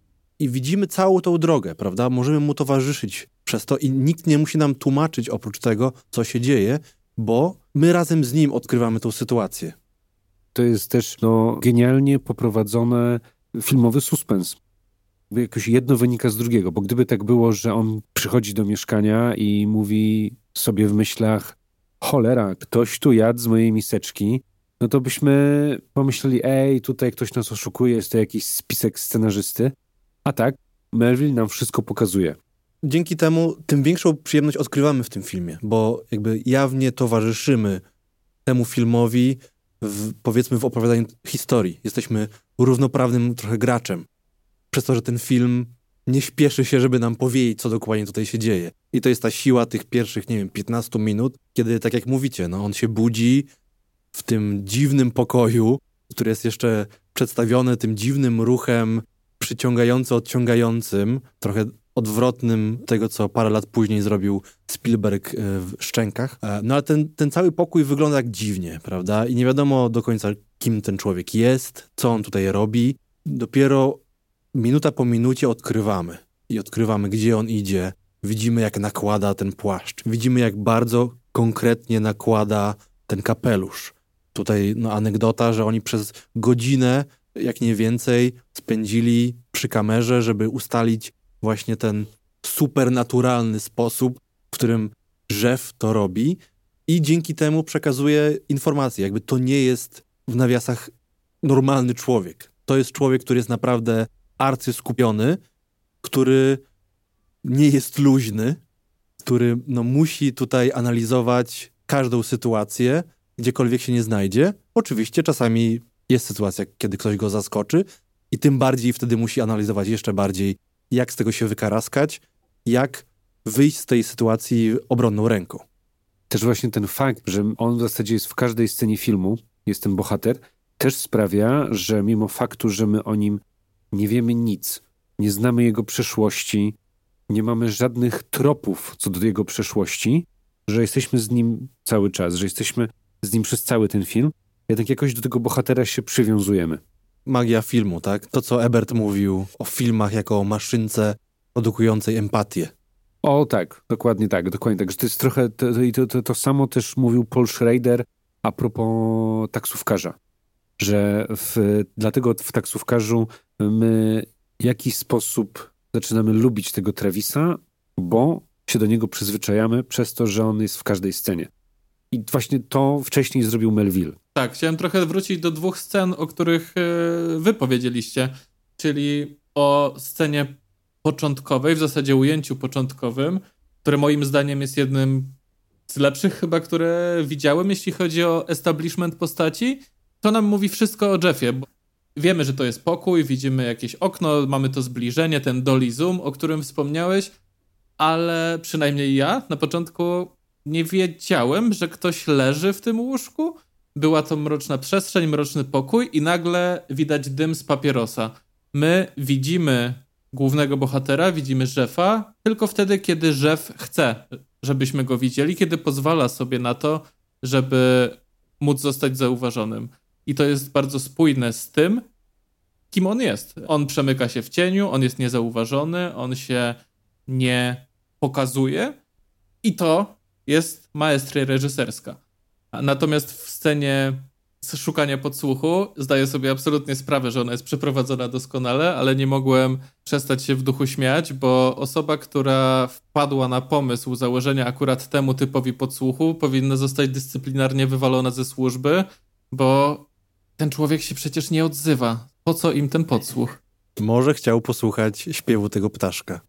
B: I widzimy całą tą drogę, prawda? Możemy mu towarzyszyć przez to i nikt nie musi nam tłumaczyć oprócz tego, co się dzieje, bo my razem z nim odkrywamy tą sytuację.
A: To jest też genialnie poprowadzony filmowy suspens. Jakoś jedno wynika z drugiego, bo gdyby tak było, że on przychodzi do mieszkania i mówi sobie w myślach: cholera, ktoś tu jadł z mojej miseczki, no to byśmy pomyśleli: ej, tutaj ktoś nas oszukuje, jest to jakiś spisek scenarzysty. A tak, Melville nam wszystko pokazuje.
B: Dzięki temu tym większą przyjemność odkrywamy w tym filmie, bo jakby jawnie towarzyszymy temu filmowi powiedzmy w opowiadaniu historii. Jesteśmy równoprawnym trochę graczem. Przez to, że ten film nie śpieszy się, żeby nam powiedzieć, co dokładnie tutaj się dzieje. I to jest ta siła tych pierwszych, 15 minut, kiedy, tak jak mówicie, on się budzi w tym dziwnym pokoju, który jest jeszcze przedstawiony tym dziwnym ruchem przyciągająco-odciągającym, trochę odwrotnym tego, co parę lat później zrobił Spielberg w Szczękach. No ale ten cały pokój wygląda jak dziwnie, prawda? I nie wiadomo do końca, kim ten człowiek jest, co on tutaj robi. Dopiero minuta po minucie odkrywamy. I odkrywamy, gdzie on idzie. Widzimy, jak nakłada ten płaszcz. Widzimy, jak bardzo konkretnie nakłada ten kapelusz. Tutaj anegdota, że oni przez godzinę, jak nie więcej, spędzili przy kamerze, żeby ustalić właśnie ten supernaturalny sposób, w którym Jeff to robi i dzięki temu przekazuje informacje. Jakby to nie jest w nawiasach normalny człowiek. To jest człowiek, który jest naprawdę arcyskupiony, który nie jest luźny, który musi tutaj analizować każdą sytuację, gdziekolwiek się nie znajdzie. Oczywiście czasami jest sytuacja, kiedy ktoś go zaskoczy i tym bardziej wtedy musi analizować jeszcze bardziej, jak z tego się wykaraskać, jak wyjść z tej sytuacji obronną ręką.
A: Też właśnie ten fakt, że on w zasadzie jest w każdej scenie filmu, jest ten bohater, też sprawia, że mimo faktu, że my o nim nie wiemy nic, nie znamy jego przeszłości, nie mamy żadnych tropów co do jego przeszłości, że jesteśmy z nim cały czas, że jesteśmy z nim przez cały ten film, jednak jakoś do tego bohatera się przywiązujemy.
B: Magia filmu, tak? To, co Ebert mówił o filmach jako o maszynce produkującej empatię.
A: O tak, dokładnie tak. Że to jest trochę, to samo też mówił Paul Schrader a propos taksówkarza, że dlatego w taksówkarzu my w jakiś sposób zaczynamy lubić tego Travisa, bo się do niego przyzwyczajamy przez to, że on jest w każdej scenie. I właśnie to wcześniej zrobił Melville.
C: Tak, chciałem trochę wrócić do dwóch scen, o których wy powiedzieliście, czyli o scenie początkowej, w zasadzie ujęciu początkowym, które moim zdaniem jest jednym z lepszych chyba, które widziałem, jeśli chodzi o establishment postaci, to nam mówi wszystko o Jeffie, bo wiemy, że to jest pokój, widzimy jakieś okno, mamy to zbliżenie, ten dolly zoom, o którym wspomniałeś, ale przynajmniej ja na początku nie wiedziałem, że ktoś leży w tym łóżku. Była to mroczna przestrzeń, mroczny pokój i nagle widać dym z papierosa. My widzimy głównego bohatera, widzimy Jeffa, tylko wtedy, kiedy Jeff chce, żebyśmy go widzieli, kiedy pozwala sobie na to, żeby móc zostać zauważonym. I to jest bardzo spójne z tym, kim on jest. On przemyka się w cieniu, on jest niezauważony, on się nie pokazuje i to jest maestria reżyserska. Natomiast w scenie szukania podsłuchu zdaję sobie absolutnie sprawę, że ona jest przeprowadzona doskonale, ale nie mogłem przestać się w duchu śmiać, bo osoba, która wpadła na pomysł założenia akurat temu typowi podsłuchu, powinna zostać dyscyplinarnie wywalona ze służby, bo ten człowiek się przecież nie odzywa. Po co im ten podsłuch?
B: Może chciał posłuchać śpiewu tego ptaszka.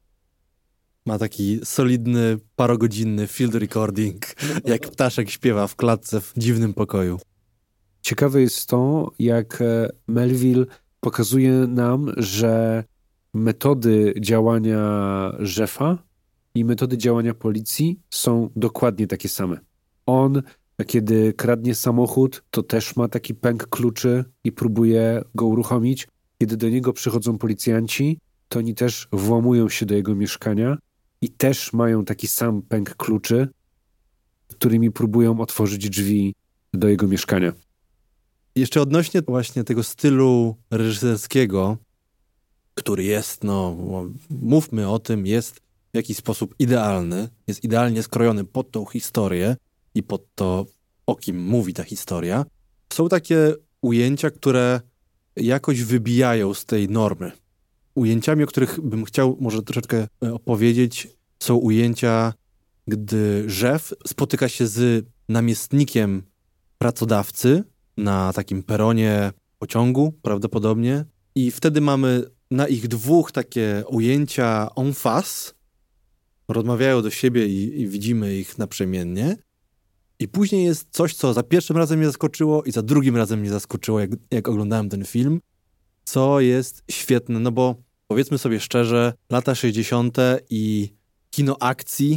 B: Ma taki solidny, parogodzinny field recording, jak ptaszek śpiewa w klatce w dziwnym pokoju.
A: Ciekawe jest to, jak Melville pokazuje nam, że metody działania Jeffa i metody działania policji są dokładnie takie same. On, kiedy kradnie samochód, to też ma taki pęk kluczy i próbuje go uruchomić. Kiedy do niego przychodzą policjanci, to oni też włamują się do jego mieszkania i też mają taki sam pęk kluczy, którymi próbują otworzyć drzwi do jego mieszkania.
B: Jeszcze odnośnie właśnie tego stylu reżyserskiego, który jest, mówmy o tym, jest w jakiś sposób idealny, jest idealnie skrojony pod tą historię i pod to, o kim mówi ta historia. Są takie ujęcia, które jakoś wybijają z tej normy. Ujęciami, o których bym chciał może troszeczkę opowiedzieć, są ujęcia, gdy Jeff spotyka się z namiestnikiem pracodawcy na takim peronie pociągu prawdopodobnie i wtedy mamy na ich dwóch takie ujęcia en face, rozmawiają do siebie i widzimy ich naprzemiennie i później jest coś, co za pierwszym razem mnie zaskoczyło i za drugim razem mnie zaskoczyło, jak oglądałem ten film, co jest świetne, no bo powiedzmy sobie szczerze, lata 60. i kino akcji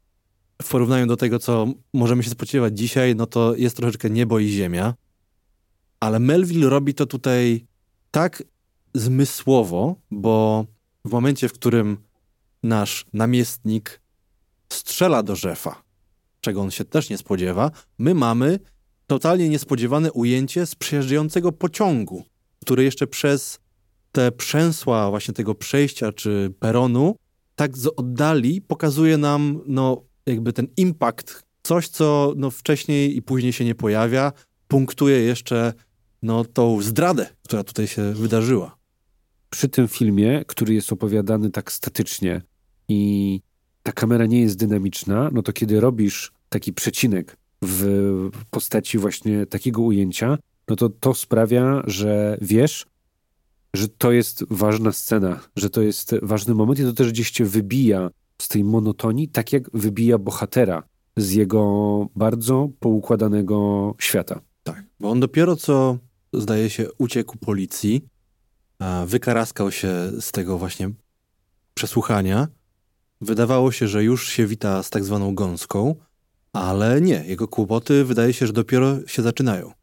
B: w porównaniu do tego, co możemy się spodziewać dzisiaj, no to jest troszeczkę niebo i ziemia. Ale Melville robi to tutaj tak zmysłowo, bo w momencie, w którym nasz namiestnik strzela do Jeffa, czego on się też nie spodziewa, my mamy totalnie niespodziewane ujęcie z przejeżdżającego pociągu, który jeszcze przez te przęsła właśnie tego przejścia czy peronu tak z oddali pokazuje nam jakby ten impact, coś co wcześniej i później się nie pojawia, punktuje jeszcze tą zdradę, która tutaj się wydarzyła.
A: Przy tym filmie, który jest opowiadany tak statycznie i ta kamera nie jest dynamiczna, no to kiedy robisz taki przecinek w postaci właśnie takiego ujęcia, no to sprawia, że wiesz, że to jest ważna scena, że to jest ważny moment i to też gdzieś cię wybija z tej monotonii, tak jak wybija bohatera z jego bardzo poukładanego świata.
B: Tak, bo on dopiero co, zdaje się, uciekł policji, wykaraskał się z tego właśnie przesłuchania. Wydawało się, że już się wita z tak zwaną gąską, ale nie, jego kłopoty wydaje się, że dopiero się zaczynają.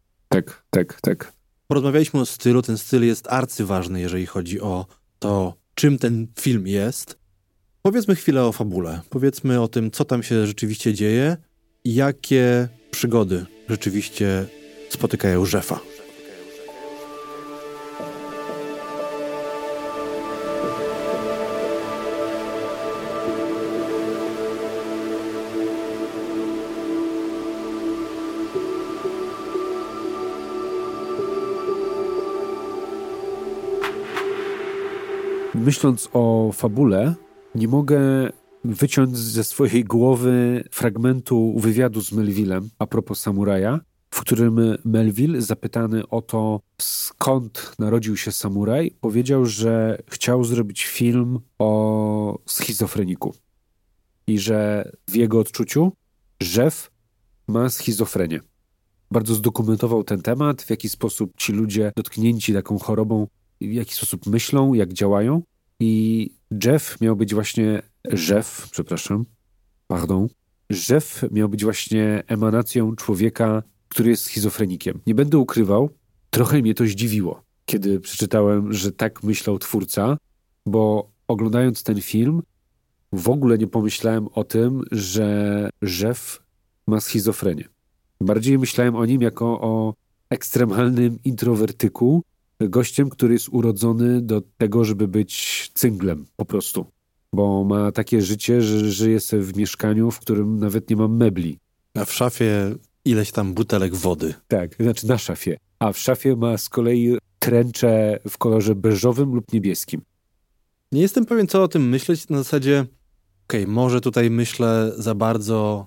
A: Tak.
B: Porozmawialiśmy o stylu, ten styl jest arcyważny, jeżeli chodzi o to, czym ten film jest. Powiedzmy chwilę o fabule, powiedzmy o tym, co tam się rzeczywiście dzieje i jakie przygody rzeczywiście spotykają Jeffa.
A: Myśląc o fabule, nie mogę wyciąć ze swojej głowy fragmentu wywiadu z Melvillem a propos samuraja, w którym Melville, zapytany o to, skąd narodził się samuraj, powiedział, że chciał zrobić film o schizofreniku. i że w jego odczuciu Jeff ma schizofrenię. Bardzo zdokumentował ten temat, w jaki sposób ci ludzie dotknięci taką chorobą, w jaki sposób myślą, jak działają. I Jeff miał być właśnie emanacją człowieka, który jest schizofrenikiem. Nie będę ukrywał, trochę mnie to zdziwiło, kiedy przeczytałem, że tak myślał twórca, bo oglądając ten film w ogóle nie pomyślałem o tym, że Jeff ma schizofrenię. Bardziej myślałem o nim jako o ekstremalnym introwertyku, gościem, który jest urodzony do tego, żeby być cynglem po prostu. Bo ma takie życie, że żyje sobie w mieszkaniu, w którym nawet nie ma mebli.
B: A w szafie ileś tam butelek wody.
A: Tak, znaczy na szafie. A w szafie ma z kolei tręcze w kolorze beżowym lub niebieskim.
B: Nie jestem pewien, co o tym myśleć. Na zasadzie, może tutaj myślę za bardzo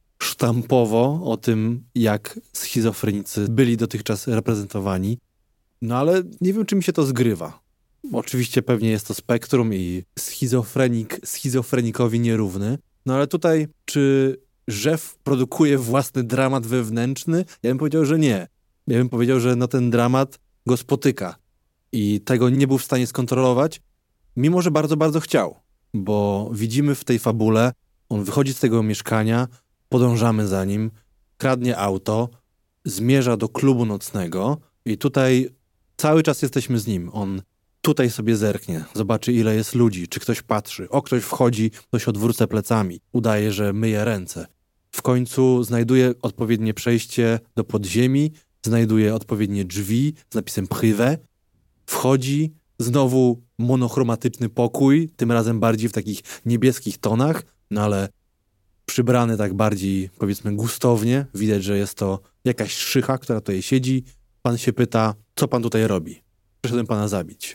B: sztampowo o tym, jak schizofrenicy byli dotychczas reprezentowani. No ale nie wiem, czy mi się to zgrywa. Oczywiście pewnie jest to spektrum i schizofrenik schizofrenikowi nierówny. No ale tutaj, czy Jeff produkuje własny dramat wewnętrzny? Ja bym powiedział, że nie. Ja bym powiedział, że ten dramat go spotyka i tego nie był w stanie skontrolować, mimo że bardzo, bardzo chciał. Bo widzimy w tej fabule, on wychodzi z tego mieszkania, podążamy za nim, kradnie auto, zmierza do klubu nocnego i tutaj cały czas jesteśmy z nim. On tutaj sobie zerknie, zobaczy ile jest ludzi, czy ktoś patrzy. Ktoś wchodzi, ktoś odwrócę plecami, udaje, że myje ręce. W końcu znajduje odpowiednie przejście do podziemi, znajduje odpowiednie drzwi z napisem privé, wchodzi, znowu monochromatyczny pokój, tym razem bardziej w takich niebieskich tonach, no ale przybrany tak bardziej, powiedzmy, gustownie. Widać, że jest to jakaś szycha, która tutaj siedzi. Pan się pyta, co pan tutaj robi? Przyszedłem pana zabić.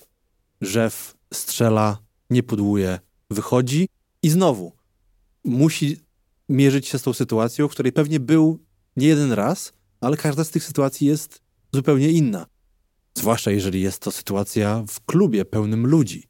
B: Jeff strzela, nie pudłuje, wychodzi i znowu musi mierzyć się z tą sytuacją, w której pewnie był nie jeden raz, ale każda z tych sytuacji jest zupełnie inna. Zwłaszcza jeżeli jest to sytuacja w klubie pełnym ludzi.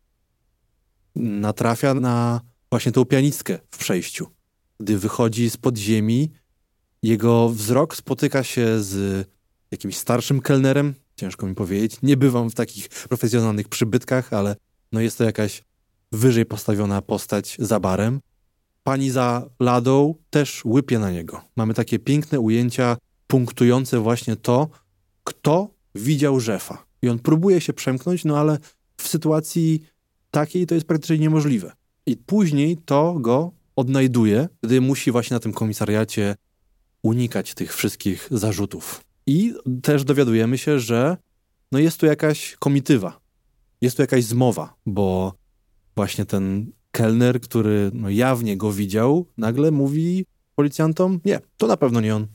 B: Natrafia na właśnie tą pianistkę w przejściu. Gdy wychodzi z podziemi, jego wzrok spotyka się z jakimś starszym kelnerem, ciężko mi powiedzieć. Nie bywam w takich profesjonalnych przybytkach, ale jest to jakaś wyżej postawiona postać za barem. Pani za ladą też łypie na niego. Mamy takie piękne ujęcia punktujące właśnie to, kto widział Jeffa. I on próbuje się przemknąć, ale w sytuacji takiej to jest praktycznie niemożliwe. I później to go odnajduje, gdy musi właśnie na tym komisariacie unikać tych wszystkich zarzutów. I też dowiadujemy się, że jest tu jakaś komitywa, jest tu jakaś zmowa, bo właśnie ten kelner, który jawnie go widział, nagle mówi policjantom, nie, to na pewno nie on.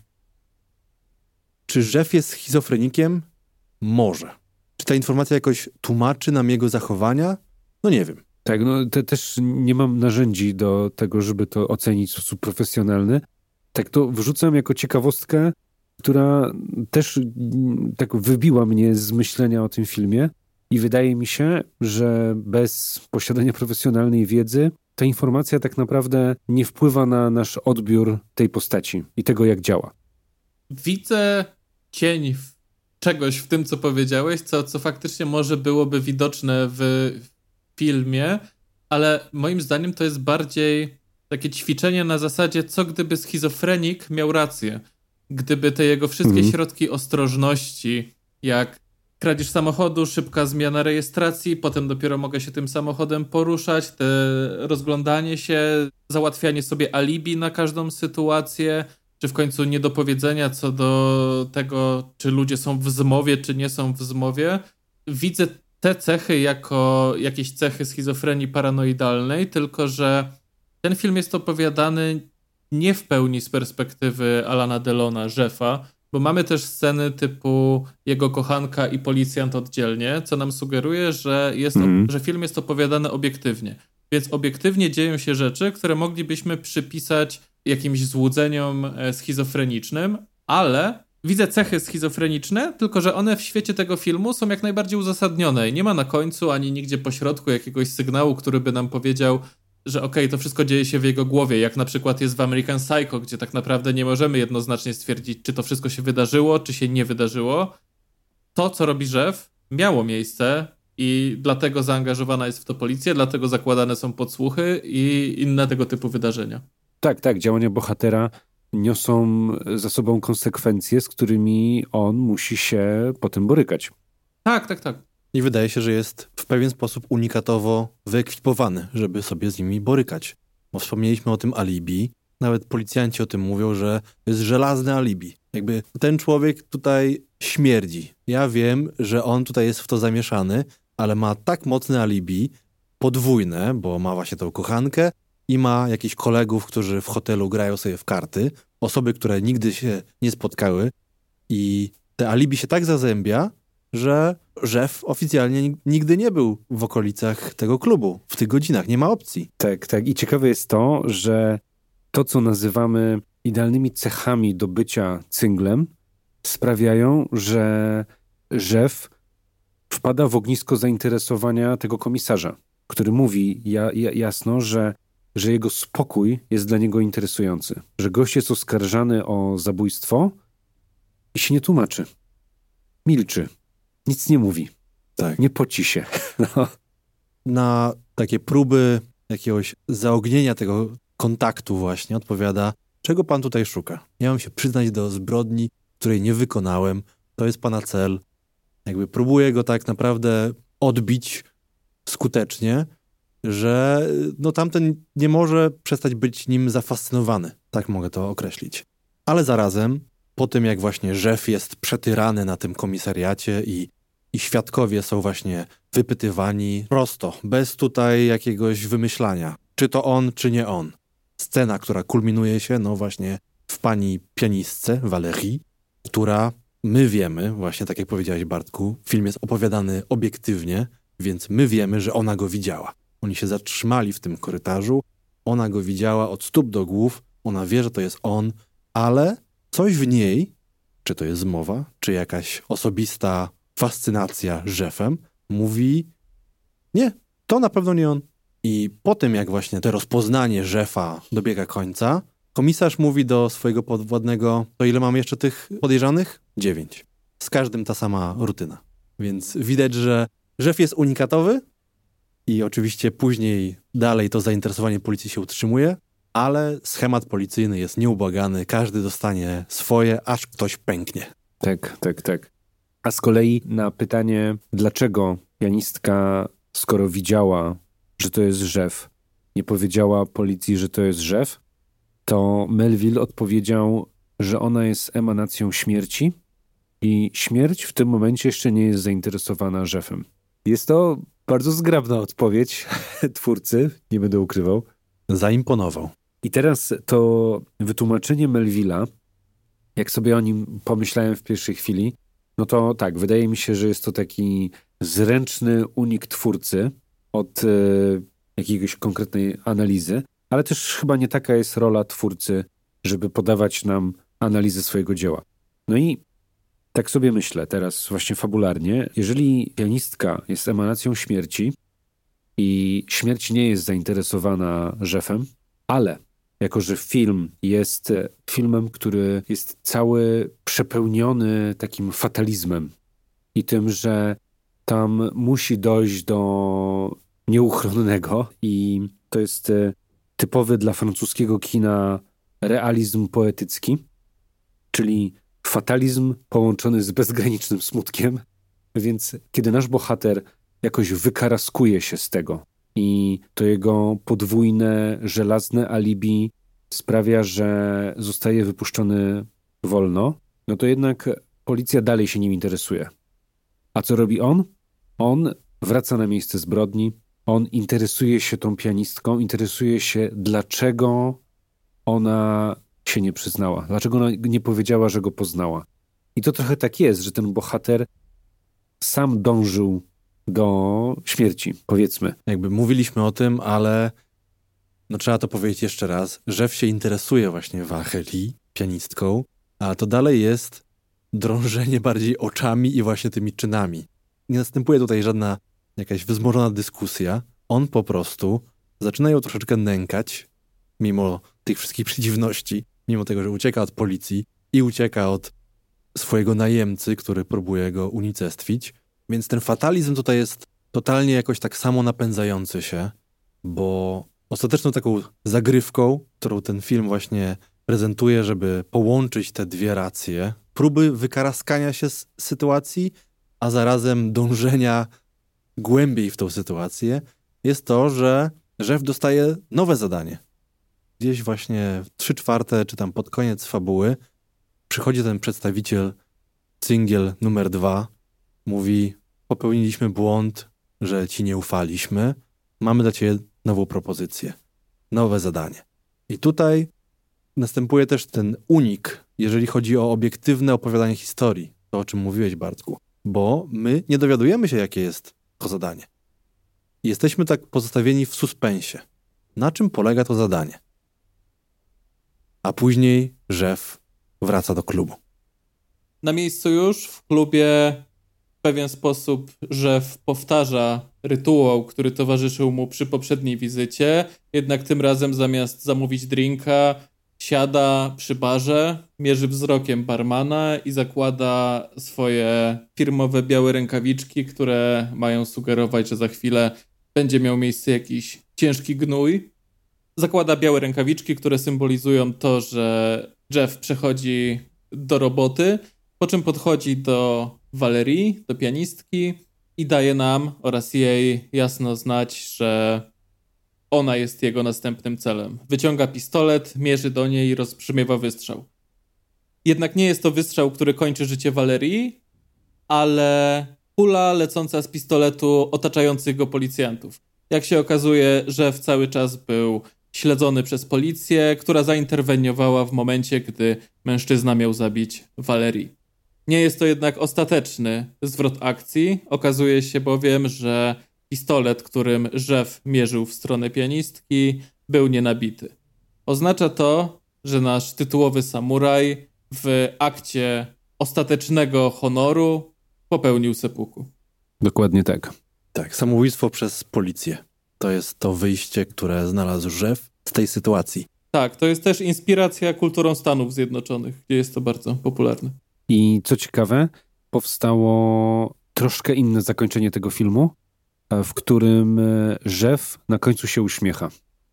B: Czy Jeff jest schizofrenikiem? Może. Czy ta informacja jakoś tłumaczy nam jego zachowania? Nie wiem.
A: Tak, też nie mam narzędzi do tego, żeby to ocenić w sposób profesjonalny. Tak to wrzucam jako ciekawostkę, która też tak wybiła mnie z myślenia o tym filmie i wydaje mi się, że bez posiadania profesjonalnej wiedzy ta informacja tak naprawdę nie wpływa na nasz odbiór tej postaci i tego, jak działa.
C: Widzę cień czegoś w tym, co powiedziałeś, co faktycznie może byłoby widoczne w filmie, ale moim zdaniem to jest bardziej takie ćwiczenie na zasadzie, co gdyby schizofrenik miał rację. Gdyby te jego wszystkie środki ostrożności, jak kradzież samochodu, szybka zmiana rejestracji, potem dopiero mogę się tym samochodem poruszać, te rozglądanie się, załatwianie sobie alibi na każdą sytuację, czy w końcu niedopowiedzenia co do tego, czy ludzie są w zmowie, czy nie są w zmowie. Widzę te cechy jako jakieś cechy schizofrenii paranoidalnej, tylko że ten film jest opowiadany nie w pełni z perspektywy Alana Delona, Jeffa, bo mamy też sceny typu jego kochanka i policjant oddzielnie, co nam sugeruje, że że film jest opowiadany obiektywnie. Więc obiektywnie dzieją się rzeczy, które moglibyśmy przypisać jakimś złudzeniom schizofrenicznym, ale widzę cechy schizofreniczne, tylko że one w świecie tego filmu są jak najbardziej uzasadnione i nie ma na końcu ani nigdzie po środku jakiegoś sygnału, który by nam powiedział, że okej, to wszystko dzieje się w jego głowie, jak na przykład jest w American Psycho, gdzie tak naprawdę nie możemy jednoznacznie stwierdzić, czy to wszystko się wydarzyło, czy się nie wydarzyło. To, co robi Jeff, miało miejsce i dlatego zaangażowana jest w to policja, dlatego zakładane są podsłuchy i inne tego typu wydarzenia.
A: Tak, działania bohatera niosą za sobą konsekwencje, z którymi on musi się potem borykać.
C: Tak.
B: I wydaje się, że jest w pewien sposób unikatowo wyekwipowany, żeby sobie z nimi borykać. Bo wspomnieliśmy o tym alibi. Nawet policjanci o tym mówią, że to jest żelazne alibi. Jakby ten człowiek tutaj śmierdzi. Ja wiem, że on tutaj jest w to zamieszany, ale ma tak mocne alibi, podwójne, bo ma właśnie tą kochankę i ma jakichś kolegów, którzy w hotelu grają sobie w karty, osoby, które nigdy się nie spotkały i te alibi się tak zazębia, że Jeff oficjalnie nigdy nie był w okolicach tego klubu, w tych godzinach, nie ma opcji.
A: Tak. I ciekawe jest to, że to, co nazywamy idealnymi cechami do bycia cynglem, sprawiają, że Jeff wpada w ognisko zainteresowania tego komisarza, który mówi jasno, że jego spokój jest dla niego interesujący, że gość jest oskarżany o zabójstwo i się nie tłumaczy. Milczy. Nic nie mówi.
B: Tak.
A: Nie poci się. No.
B: Na takie próby jakiegoś zaognienia tego kontaktu właśnie odpowiada, czego pan tutaj szuka? Ja mam się przyznać do zbrodni, której nie wykonałem. To jest pana cel. Jakby próbuję go tak naprawdę odbić skutecznie, że no tamten nie może przestać być nim zafascynowany. Tak mogę to określić. Ale zarazem, po tym jak właśnie Jeff jest przetyrany na tym komisariacie i świadkowie są właśnie wypytywani prosto, bez tutaj jakiegoś wymyślania. Czy to on, czy nie on. Scena, która kulminuje się, no właśnie w pani pianistce, Valérie, która my wiemy, właśnie tak jak powiedziałeś Bartku, film jest opowiadany obiektywnie, więc my wiemy, że ona go widziała. Oni się zatrzymali w tym korytarzu, ona go widziała od stóp do głów, ona wie, że to jest on, ale coś w niej, czy to jest zmowa, czy jakaś osobista fascynacja Jeffem, mówi nie, to na pewno nie on. I po tym, jak właśnie to rozpoznanie Jeffa dobiega końca, komisarz mówi do swojego podwładnego, to ile mamy jeszcze tych podejrzanych? 9. Z każdym ta sama rutyna. Więc widać, że Jeff jest unikatowy i oczywiście później dalej to zainteresowanie policji się utrzymuje, ale schemat policyjny jest nieubłagany, każdy dostanie swoje, aż ktoś pęknie.
A: Tak. A z kolei na pytanie, dlaczego pianistka, skoro widziała, że to jest Jeff, nie powiedziała policji, że to jest Jeff, to Melville odpowiedział, że ona jest emanacją śmierci i śmierć w tym momencie jeszcze nie jest zainteresowana Jeffem. Jest to bardzo zgrabna odpowiedź twórcy, nie będę ukrywał.
B: Zaimponował.
A: I teraz to wytłumaczenie Melville'a, jak sobie o nim pomyślałem w pierwszej chwili, no to tak, wydaje mi się, że jest to taki zręczny unik twórcy od jakiegoś konkretnej analizy, ale też chyba nie taka jest rola twórcy, żeby podawać nam analizę swojego dzieła. No i tak sobie myślę teraz właśnie fabularnie, jeżeli pianistka jest emanacją śmierci i śmierć nie jest zainteresowana Jeffem, ale jako że film jest filmem, który jest cały przepełniony takim fatalizmem i tym, że tam musi dojść do nieuchronnego i to jest typowy dla francuskiego kina realizm poetycki, czyli fatalizm połączony z bezgranicznym smutkiem. Więc kiedy nasz bohater jakoś wykaraskuje się z tego i to jego podwójne, żelazne alibi sprawia, że zostaje wypuszczony wolno, no to jednak policja dalej się nim interesuje. A co robi on? On wraca na miejsce zbrodni, on interesuje się tą pianistką, interesuje się, dlaczego ona się nie przyznała, dlaczego ona nie powiedziała, że go poznała. I to trochę tak jest, że ten bohater sam dążył do śmierci, powiedzmy.
B: Jakby mówiliśmy o tym, ale no trzeba to powiedzieć jeszcze raz. Jeff się interesuje właśnie Valérie, pianistką, a to dalej jest drążenie bardziej oczami i właśnie tymi czynami. Nie następuje tutaj żadna jakaś wzmożona dyskusja. On po prostu zaczyna ją troszeczkę nękać, mimo tych wszystkich przeciwności, mimo tego, że ucieka od policji i ucieka od swojego najemcy, który próbuje go unicestwić. Więc ten fatalizm tutaj jest totalnie jakoś tak samo napędzający się, bo ostateczną taką zagrywką, którą ten film właśnie prezentuje, żeby połączyć te dwie racje, próby wykaraskania się z sytuacji, a zarazem dążenia głębiej w tą sytuację, jest to, że Jeff dostaje nowe zadanie. Gdzieś właśnie w 3/4 czy tam pod koniec fabuły przychodzi ten przedstawiciel singiel numer 2, mówi: popełniliśmy błąd, że ci nie ufaliśmy, mamy dla ciebie nową propozycję, nowe zadanie. I tutaj następuje też ten unik, jeżeli chodzi o obiektywne opowiadanie historii, to o czym mówiłeś, Bartku, bo my nie dowiadujemy się, jakie jest to zadanie. Jesteśmy tak pozostawieni w suspensie. Na czym polega to zadanie? A później Jeff wraca do klubu.
C: Na miejscu już w klubie w pewien sposób Jeff powtarza rytuał, który towarzyszył mu przy poprzedniej wizycie, jednak tym razem zamiast zamówić drinka, siada przy barze, mierzy wzrokiem barmana i zakłada swoje firmowe białe rękawiczki, które mają sugerować, że za chwilę będzie miał miejsce jakiś ciężki gnój. Zakłada białe rękawiczki, które symbolizują to, że Jeff przechodzi do roboty, po czym podchodzi do Valerie, do pianistki i daje nam oraz jej jasno znać, że ona jest jego następnym celem. Wyciąga pistolet, mierzy do niej i rozbrzmiewa wystrzał. Jednak nie jest to wystrzał, który kończy życie Valerii, ale kula lecąca z pistoletu otaczających go policjantów. Jak się okazuje, Jeff cały czas był śledzony przez policję, która zainterweniowała w momencie, gdy mężczyzna miał zabić Valerii. Nie jest to jednak ostateczny zwrot akcji. Okazuje się bowiem, że pistolet, którym Jeff mierzył w stronę pianistki, był nienabity. Oznacza to, że nasz tytułowy samuraj w akcie ostatecznego honoru popełnił seppuku.
A: Dokładnie tak.
B: Tak, samobójstwo przez policję. To jest to wyjście, które znalazł Jeff z tej sytuacji.
C: Tak, to jest też inspiracja kulturą Stanów Zjednoczonych, gdzie jest to bardzo popularne.
A: I co ciekawe, powstało troszkę inne zakończenie tego filmu, w którym Jeff na końcu się uśmiecha.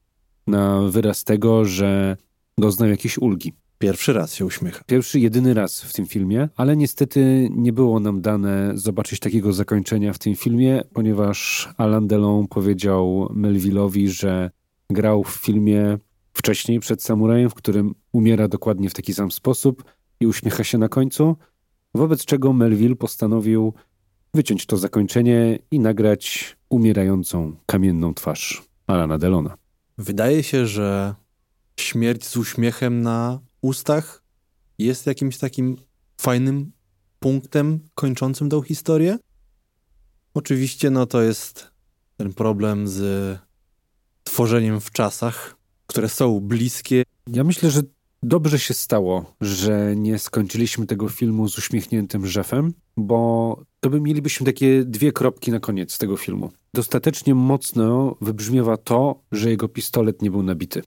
A: Na wyraz tego, że doznał jakiejś ulgi.
B: Pierwszy raz się uśmiecha.
A: Pierwszy, jedyny raz w tym filmie, ale niestety nie było nam dane zobaczyć takiego zakończenia w tym filmie, ponieważ Alain Delon powiedział Melville'owi, że grał w filmie wcześniej, przed Samurajem, w którym umiera dokładnie w taki sam sposób i uśmiecha się na końcu, wobec czego Melville postanowił wyciąć to zakończenie i nagrać umierającą kamienną twarz Alaina Delona.
B: Wydaje się, że śmierć z uśmiechem na ustach jest jakimś takim fajnym punktem kończącym tą historię. Oczywiście to jest ten problem z tworzeniem w czasach, które są bliskie.
A: Ja myślę, że dobrze się stało, że nie skończyliśmy tego filmu z uśmiechniętym Jeffem, bo to mielibyśmy takie 2 kropki na koniec tego filmu. Dostatecznie mocno wybrzmiewa to, że jego pistolet nie był nabity.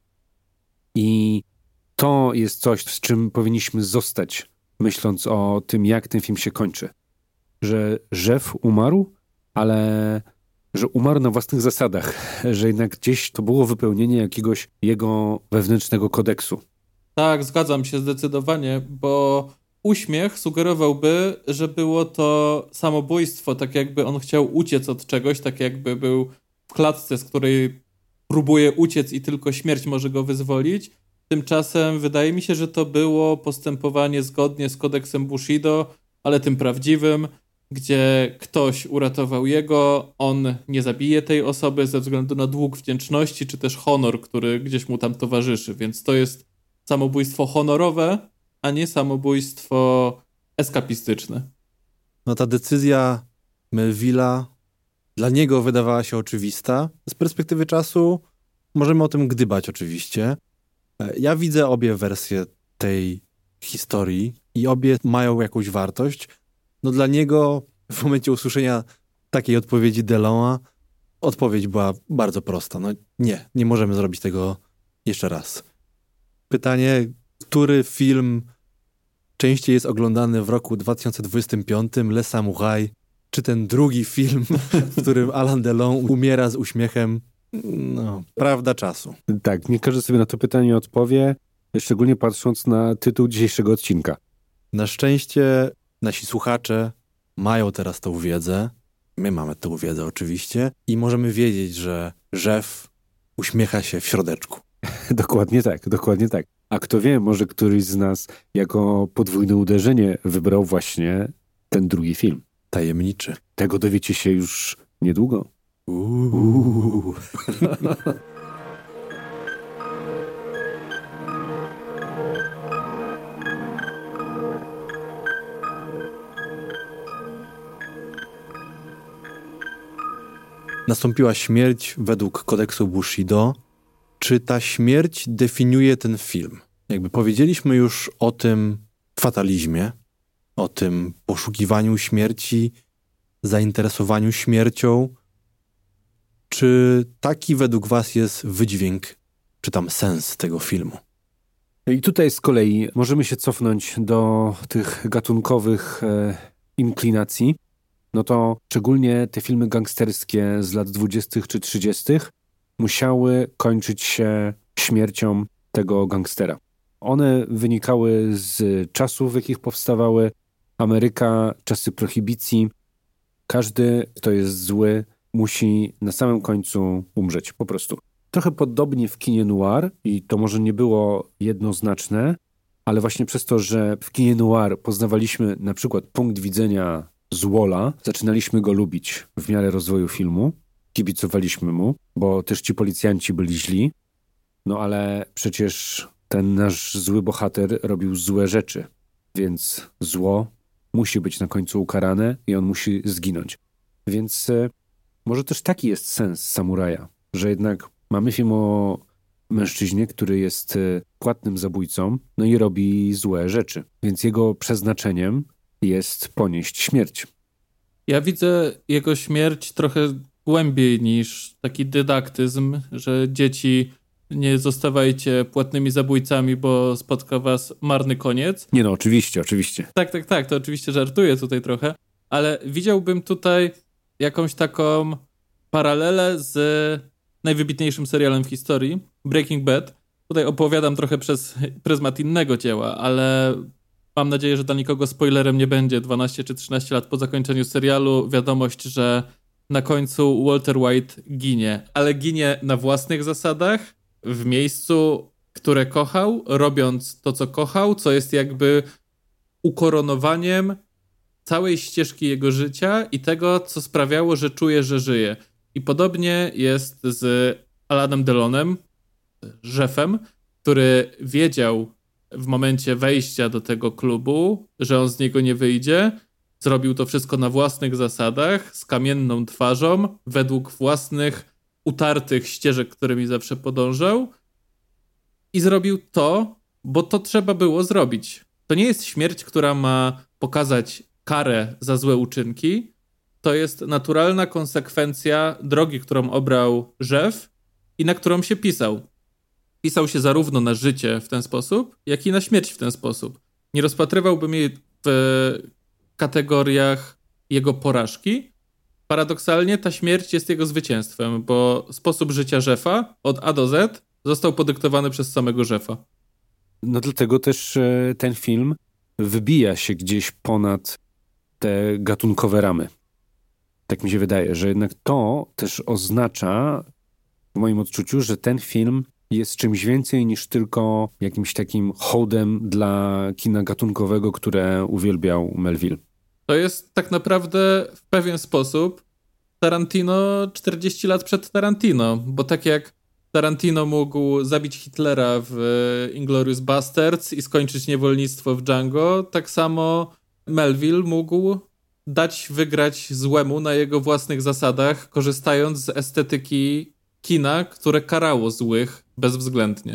A: I to jest coś, z czym powinniśmy zostać, myśląc o tym, jak ten film się kończy. Że Jeff umarł, ale że umarł na własnych zasadach, że jednak gdzieś to było wypełnienie jakiegoś jego wewnętrznego kodeksu.
C: Tak, zgadzam się zdecydowanie, bo uśmiech sugerowałby, że było to samobójstwo, tak jakby on chciał uciec od czegoś, tak jakby był w klatce, z której próbuje uciec i tylko śmierć może go wyzwolić. Tymczasem wydaje mi się, że to było postępowanie zgodnie z kodeksem Bushido, ale tym prawdziwym, gdzie ktoś uratował jego, on nie zabije tej osoby ze względu na dług wdzięczności, czy też honor, który gdzieś mu tam towarzyszy, więc to jest samobójstwo honorowe, a nie samobójstwo eskapistyczne.
B: Ta decyzja Melville'a dla niego wydawała się oczywista. Z perspektywy czasu możemy o tym gdybać oczywiście. Ja widzę obie wersje tej historii i obie mają jakąś wartość. Dla niego w momencie usłyszenia takiej odpowiedzi Delona Odpowiedź była bardzo prosta. No nie możemy zrobić tego jeszcze raz. Pytanie, który film częściej jest oglądany w roku 2025, Le Samouraï, czy ten drugi film, w którym Alain Delon umiera z uśmiechem? No, prawda czasu.
A: Tak, nie każdy sobie na to pytanie odpowie, szczególnie patrząc na tytuł dzisiejszego odcinka.
B: Na szczęście nasi słuchacze mają teraz tą wiedzę. My mamy tę wiedzę oczywiście i możemy wiedzieć, że Rzef uśmiecha się w środeczku.
A: Dokładnie tak. A kto wie, może któryś z nas jako podwójne uderzenie wybrał właśnie ten drugi film.
B: Tajemniczy.
A: Tego dowiecie się już niedługo.
B: Nastąpiła śmierć według kodeksu Bushido. Czy ta śmierć definiuje ten film? Jakby powiedzieliśmy już o tym fatalizmie, o tym poszukiwaniu śmierci, zainteresowaniu śmiercią. Czy taki według was jest wydźwięk, czy tam sens tego filmu?
A: I tutaj z kolei możemy się cofnąć do tych gatunkowych inklinacji. No to szczególnie te filmy gangsterskie z lat 20. czy 30. musiały kończyć się śmiercią tego gangstera. One wynikały z czasów, w jakich powstawały. Ameryka, czasy prohibicji. Każdy, kto jest zły, musi na samym końcu umrzeć, po prostu. Trochę podobnie w kinie noir i to może nie było jednoznaczne, ale właśnie przez to, że w kinie noir poznawaliśmy na przykład punkt widzenia z Walla, zaczynaliśmy go lubić w miarę rozwoju filmu, kibicowaliśmy mu, bo też ci policjanci byli źli, no ale przecież ten nasz zły bohater robił złe rzeczy, więc zło musi być na końcu ukarane i on musi zginąć. Więc może też taki jest sens Samuraja, że jednak mamy film o mężczyźnie, który jest płatnym zabójcą, no i robi złe rzeczy. Więc jego przeznaczeniem jest ponieść śmierć.
C: Ja widzę jego śmierć trochę głębiej niż taki dydaktyzm, że dzieci nie zostawajcie płatnymi zabójcami, bo spotka was marny koniec.
A: Nie no, oczywiście.
C: Tak, to oczywiście żartuję tutaj trochę, ale widziałbym tutaj jakąś taką paralelę z najwybitniejszym serialem w historii, Breaking Bad. Tutaj opowiadam trochę przez pryzmat innego dzieła, ale mam nadzieję, że dla nikogo spoilerem nie będzie. 12 czy 13 lat po zakończeniu serialu wiadomość, że na końcu Walter White ginie, ale ginie na własnych zasadach, w miejscu, które kochał, robiąc to, co kochał, co jest jakby ukoronowaniem całej ścieżki jego życia i tego, co sprawiało, że czuje, że żyje. I podobnie jest z Alainem Delonem, Rzefem, który wiedział w momencie wejścia do tego klubu, że on z niego nie wyjdzie. Zrobił to wszystko na własnych zasadach, z kamienną twarzą, według własnych utartych ścieżek, którymi zawsze podążał. I zrobił to, bo to trzeba było zrobić. To nie jest śmierć, która ma pokazać karę za złe uczynki. To jest naturalna konsekwencja drogi, którą obrał Rzef i na którą się pisał. Pisał się zarówno na życie w ten sposób, jak i na śmierć w ten sposób. Nie rozpatrywałbym jej w kategoriach jego porażki. Paradoksalnie ta śmierć jest jego zwycięstwem, bo sposób życia Rzefa od A do Z został podyktowany przez samego Rzefa.
A: No dlatego też ten film wybija się gdzieś ponad te gatunkowe ramy. Tak mi się wydaje, że jednak to też oznacza w moim odczuciu, że ten film jest czymś więcej niż tylko jakimś takim hołdem dla kina gatunkowego, które uwielbiał Melville.
C: To jest tak naprawdę w pewien sposób Tarantino 40 lat przed Tarantino, bo tak jak Tarantino mógł zabić Hitlera w Inglourious Basterds i skończyć niewolnictwo w Django, tak samo Melville mógł dać wygrać złemu na jego własnych zasadach, korzystając z estetyki kina, które karało złych bezwzględnie.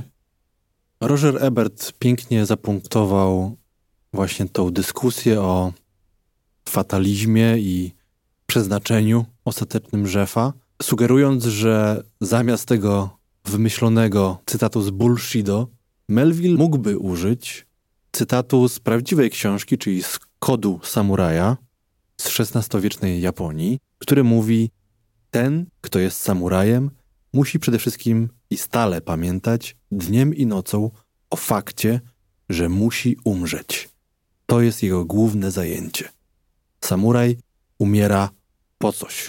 B: Roger Ebert pięknie zapunktował właśnie tą dyskusję o fatalizmie i przeznaczeniu ostatecznym Rzefa. sugerując, że zamiast tego wymyślonego cytatu z Bullshido, Melville mógłby użyć cytatu z prawdziwej książki, czyli z Kodu Samuraja z XVI-wiecznej Japonii, który mówi: ten, kto jest samurajem, musi przede wszystkim i stale pamiętać dniem i nocą o fakcie, że musi umrzeć. To jest jego główne zajęcie. Samuraj umiera po coś.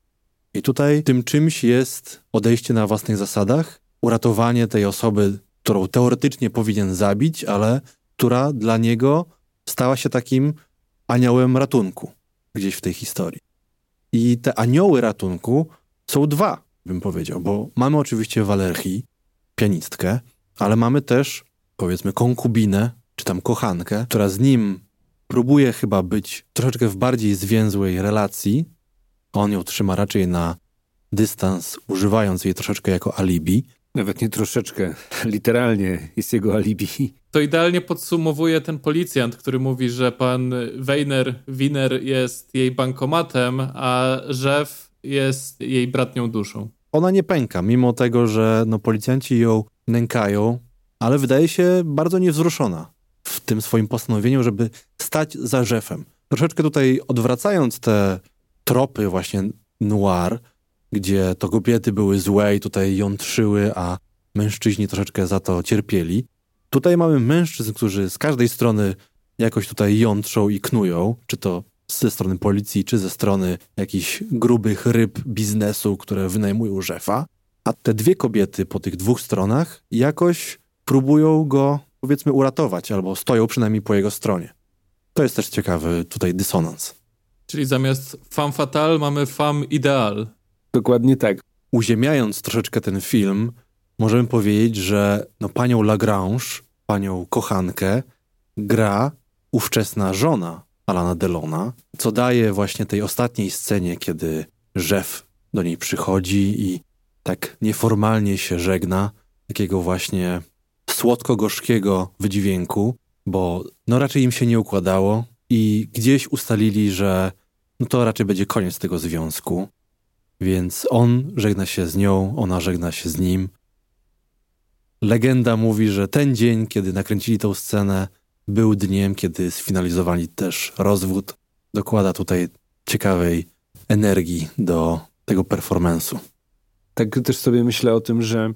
B: I tutaj tym czymś jest odejście na własnych zasadach, uratowanie tej osoby, którą teoretycznie powinien zabić, ale która dla niego stała się takim aniołem ratunku gdzieś w tej historii. I te anioły ratunku są dwa, bym powiedział, bo mamy oczywiście Valerii, pianistkę, ale mamy też, powiedzmy, konkubinę, czy tam kochankę, która z nim próbuje chyba być troszeczkę w bardziej zwięzłej relacji. On ją trzyma raczej na dystans, używając jej troszeczkę jako alibi.
A: Nawet nie troszeczkę, literalnie jest jego alibi.
C: To idealnie podsumowuje ten policjant, który mówi, że pan Wiener jest jej bankomatem, a Jeff jest jej bratnią duszą.
B: Ona nie pęka, mimo tego, że policjanci ją nękają, ale wydaje się bardzo niewzruszona w tym swoim postanowieniu, żeby stać za Jeffem. Troszeczkę tutaj odwracając te tropy właśnie noir, gdzie to kobiety były złe i tutaj jątrzyły, a mężczyźni troszeczkę za to cierpieli. Tutaj mamy mężczyzn, którzy z każdej strony jakoś tutaj jątrzą i knują, czy to ze strony policji, czy ze strony jakichś grubych ryb biznesu, które wynajmują Jeffa, a te dwie kobiety po tych dwóch stronach jakoś próbują go, powiedzmy, uratować, albo stoją przynajmniej po jego stronie. To jest też ciekawy tutaj dysonans.
C: Czyli zamiast femme fatale mamy femme idéale.
A: Dokładnie tak.
B: Uziemiając troszeczkę ten film, możemy powiedzieć, że panią Lagrange, panią kochankę, gra ówczesna żona Alana Delona, co daje właśnie tej ostatniej scenie, kiedy Jeff do niej przychodzi i tak nieformalnie się żegna, takiego właśnie słodko-gorzkiego wydźwięku, bo raczej im się nie układało i gdzieś ustalili, że to raczej będzie koniec tego związku. Więc on żegna się z nią, ona żegna się z nim. Legenda mówi, że ten dzień, kiedy nakręcili tą scenę, był dniem, kiedy sfinalizowali też rozwód. Dokłada tutaj ciekawej energii do tego performance'u.
A: Tak też sobie myślę o tym, że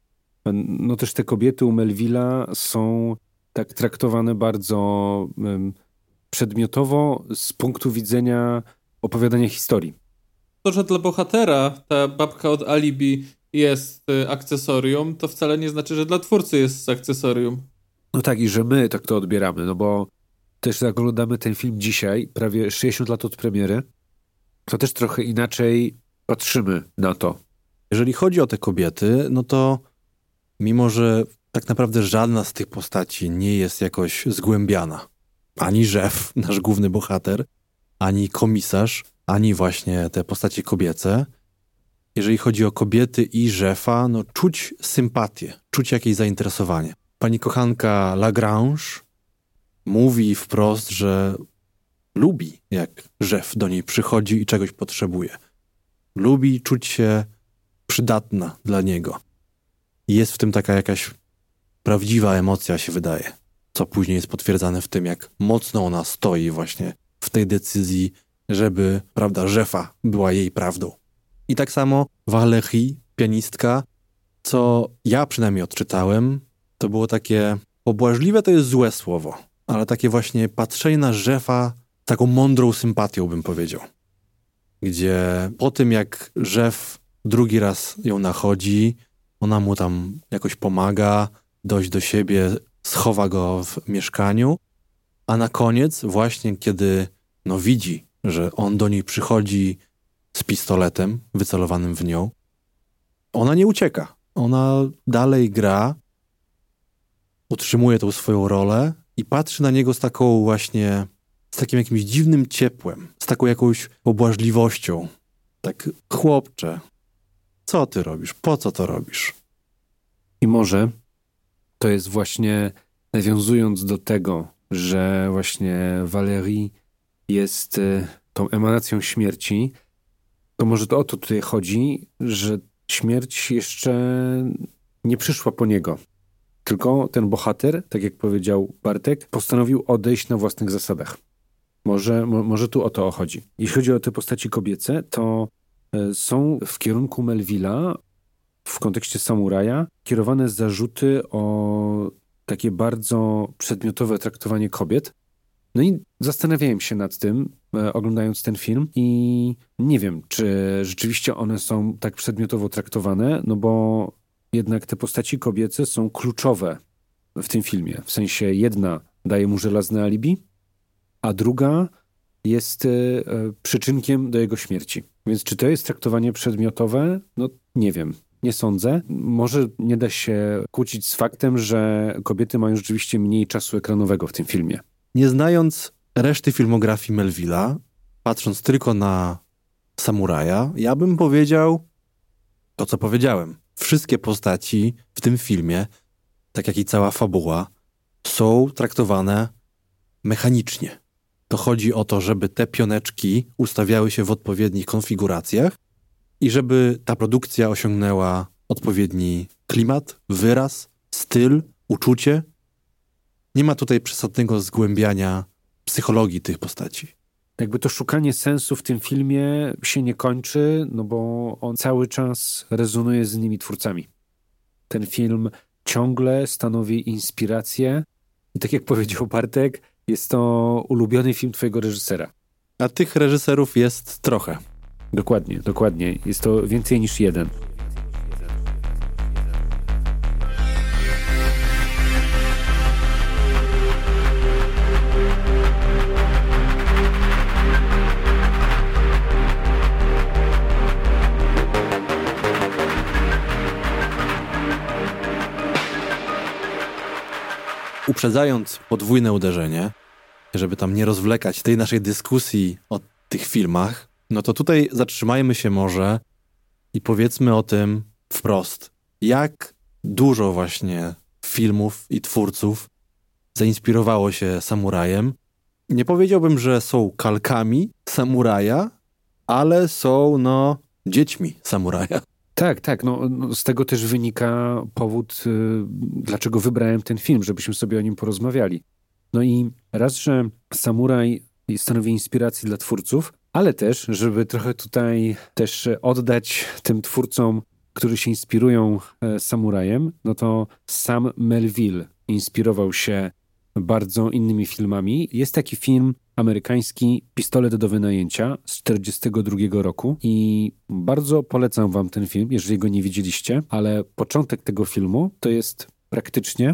A: też te kobiety u Melville'a są tak traktowane bardzo przedmiotowo z punktu widzenia opowiadania historii.
C: To, że dla bohatera ta babka od alibi jest akcesorium, to wcale nie znaczy, że dla twórcy jest akcesorium.
A: No tak, i że my tak to odbieramy, bo też jak oglądamy ten film dzisiaj, prawie 60 lat od premiery, to też trochę inaczej patrzymy na to.
B: Jeżeli chodzi o te kobiety, to mimo, że tak naprawdę żadna z tych postaci nie jest jakoś zgłębiana, ani Jeff, nasz główny bohater, ani komisarz, ani właśnie te postacie kobiece. Jeżeli chodzi o kobiety i Jeffa, czuć sympatię, czuć jakieś zainteresowanie. Pani kochanka Lagrange mówi wprost, że lubi, jak Jeff do niej przychodzi i czegoś potrzebuje. Lubi czuć się przydatna dla niego. I jest w tym taka jakaś prawdziwa emocja, się wydaje, co później jest potwierdzane w tym, jak mocno ona stoi właśnie w tej decyzji, żeby prawda Jeffa była jej prawdą. I tak samo Valerie, pianistka, co ja przynajmniej odczytałem, to było takie pobłażliwe, to jest złe słowo, ale takie właśnie patrzenie na Jeffa taką mądrą sympatią, bym powiedział. Gdzie po tym, jak Jeff drugi raz ją nachodzi, ona mu tam jakoś pomaga dojść do siebie, schowa go w mieszkaniu, a na koniec właśnie kiedy widzi, że on do niej przychodzi z pistoletem wycelowanym w nią, ona nie ucieka. Ona dalej gra, utrzymuje tą swoją rolę i patrzy na niego z taką właśnie, z takim jakimś dziwnym ciepłem, z taką jakąś pobłażliwością. Tak, chłopcze, co ty robisz? Po co to robisz?
A: I może to jest właśnie, nawiązując do tego, że właśnie Valerie jest tą emanacją śmierci, To może to o to tutaj chodzi, że śmierć jeszcze nie przyszła po niego. Tylko ten bohater, tak jak powiedział Bartek, postanowił odejść na własnych zasadach. Może tu o to chodzi. Jeśli chodzi o te postaci kobiece, to są w kierunku Melville'a w kontekście samuraja kierowane zarzuty o takie bardzo przedmiotowe traktowanie kobiet. No i zastanawiałem się nad tym, oglądając ten film i nie wiem, czy rzeczywiście one są tak przedmiotowo traktowane, no bo jednak te postaci kobiece są kluczowe w tym filmie. W sensie jedna daje mu żelazne alibi, a druga jest przyczynkiem do jego śmierci. Więc czy to jest traktowanie przedmiotowe? No nie wiem. Nie sądzę. Może nie da się kłócić z faktem, że kobiety mają rzeczywiście mniej czasu ekranowego w tym filmie.
B: Nie znając reszty filmografii Melville'a, patrząc tylko na samuraja, ja bym powiedział to, co powiedziałem. Wszystkie postaci w tym filmie, tak jak i cała fabuła, są traktowane mechanicznie. To chodzi o to, żeby te pioneczki ustawiały się w odpowiednich konfiguracjach i żeby ta produkcja osiągnęła odpowiedni klimat, wyraz, styl, uczucie. Nie ma tutaj przesadnego zgłębiania psychologii tych postaci.
A: Jakby to szukanie sensu w tym filmie się nie kończy, no bo on cały czas rezonuje z innymi twórcami. Ten film ciągle stanowi inspirację i tak jak powiedział Bartek, jest to ulubiony film twojego reżysera.
B: A tych reżyserów jest trochę.
A: Dokładnie. Jest to więcej niż jeden.
B: Uprzedzając podwójne uderzenie, żeby tam nie rozwlekać tej naszej dyskusji o tych filmach, no to tutaj zatrzymajmy się może i powiedzmy o tym wprost. Jak dużo właśnie filmów i twórców zainspirowało się samurajem. Nie powiedziałbym, że są kalkami samuraja, ale są, dziećmi samuraja.
A: Tak. No, z tego też wynika powód, dlaczego wybrałem ten film, żebyśmy sobie o nim porozmawiali. No i raz, że samuraj stanowi inspirację dla twórców, ale też, żeby trochę tutaj też oddać tym twórcom, którzy się inspirują samurajem, no to sam Melville inspirował się bardzo innymi filmami. Jest taki film amerykański Pistolet do wynajęcia z 1942 roku i bardzo polecam wam ten film, jeżeli go nie widzieliście, ale początek tego filmu to jest praktycznie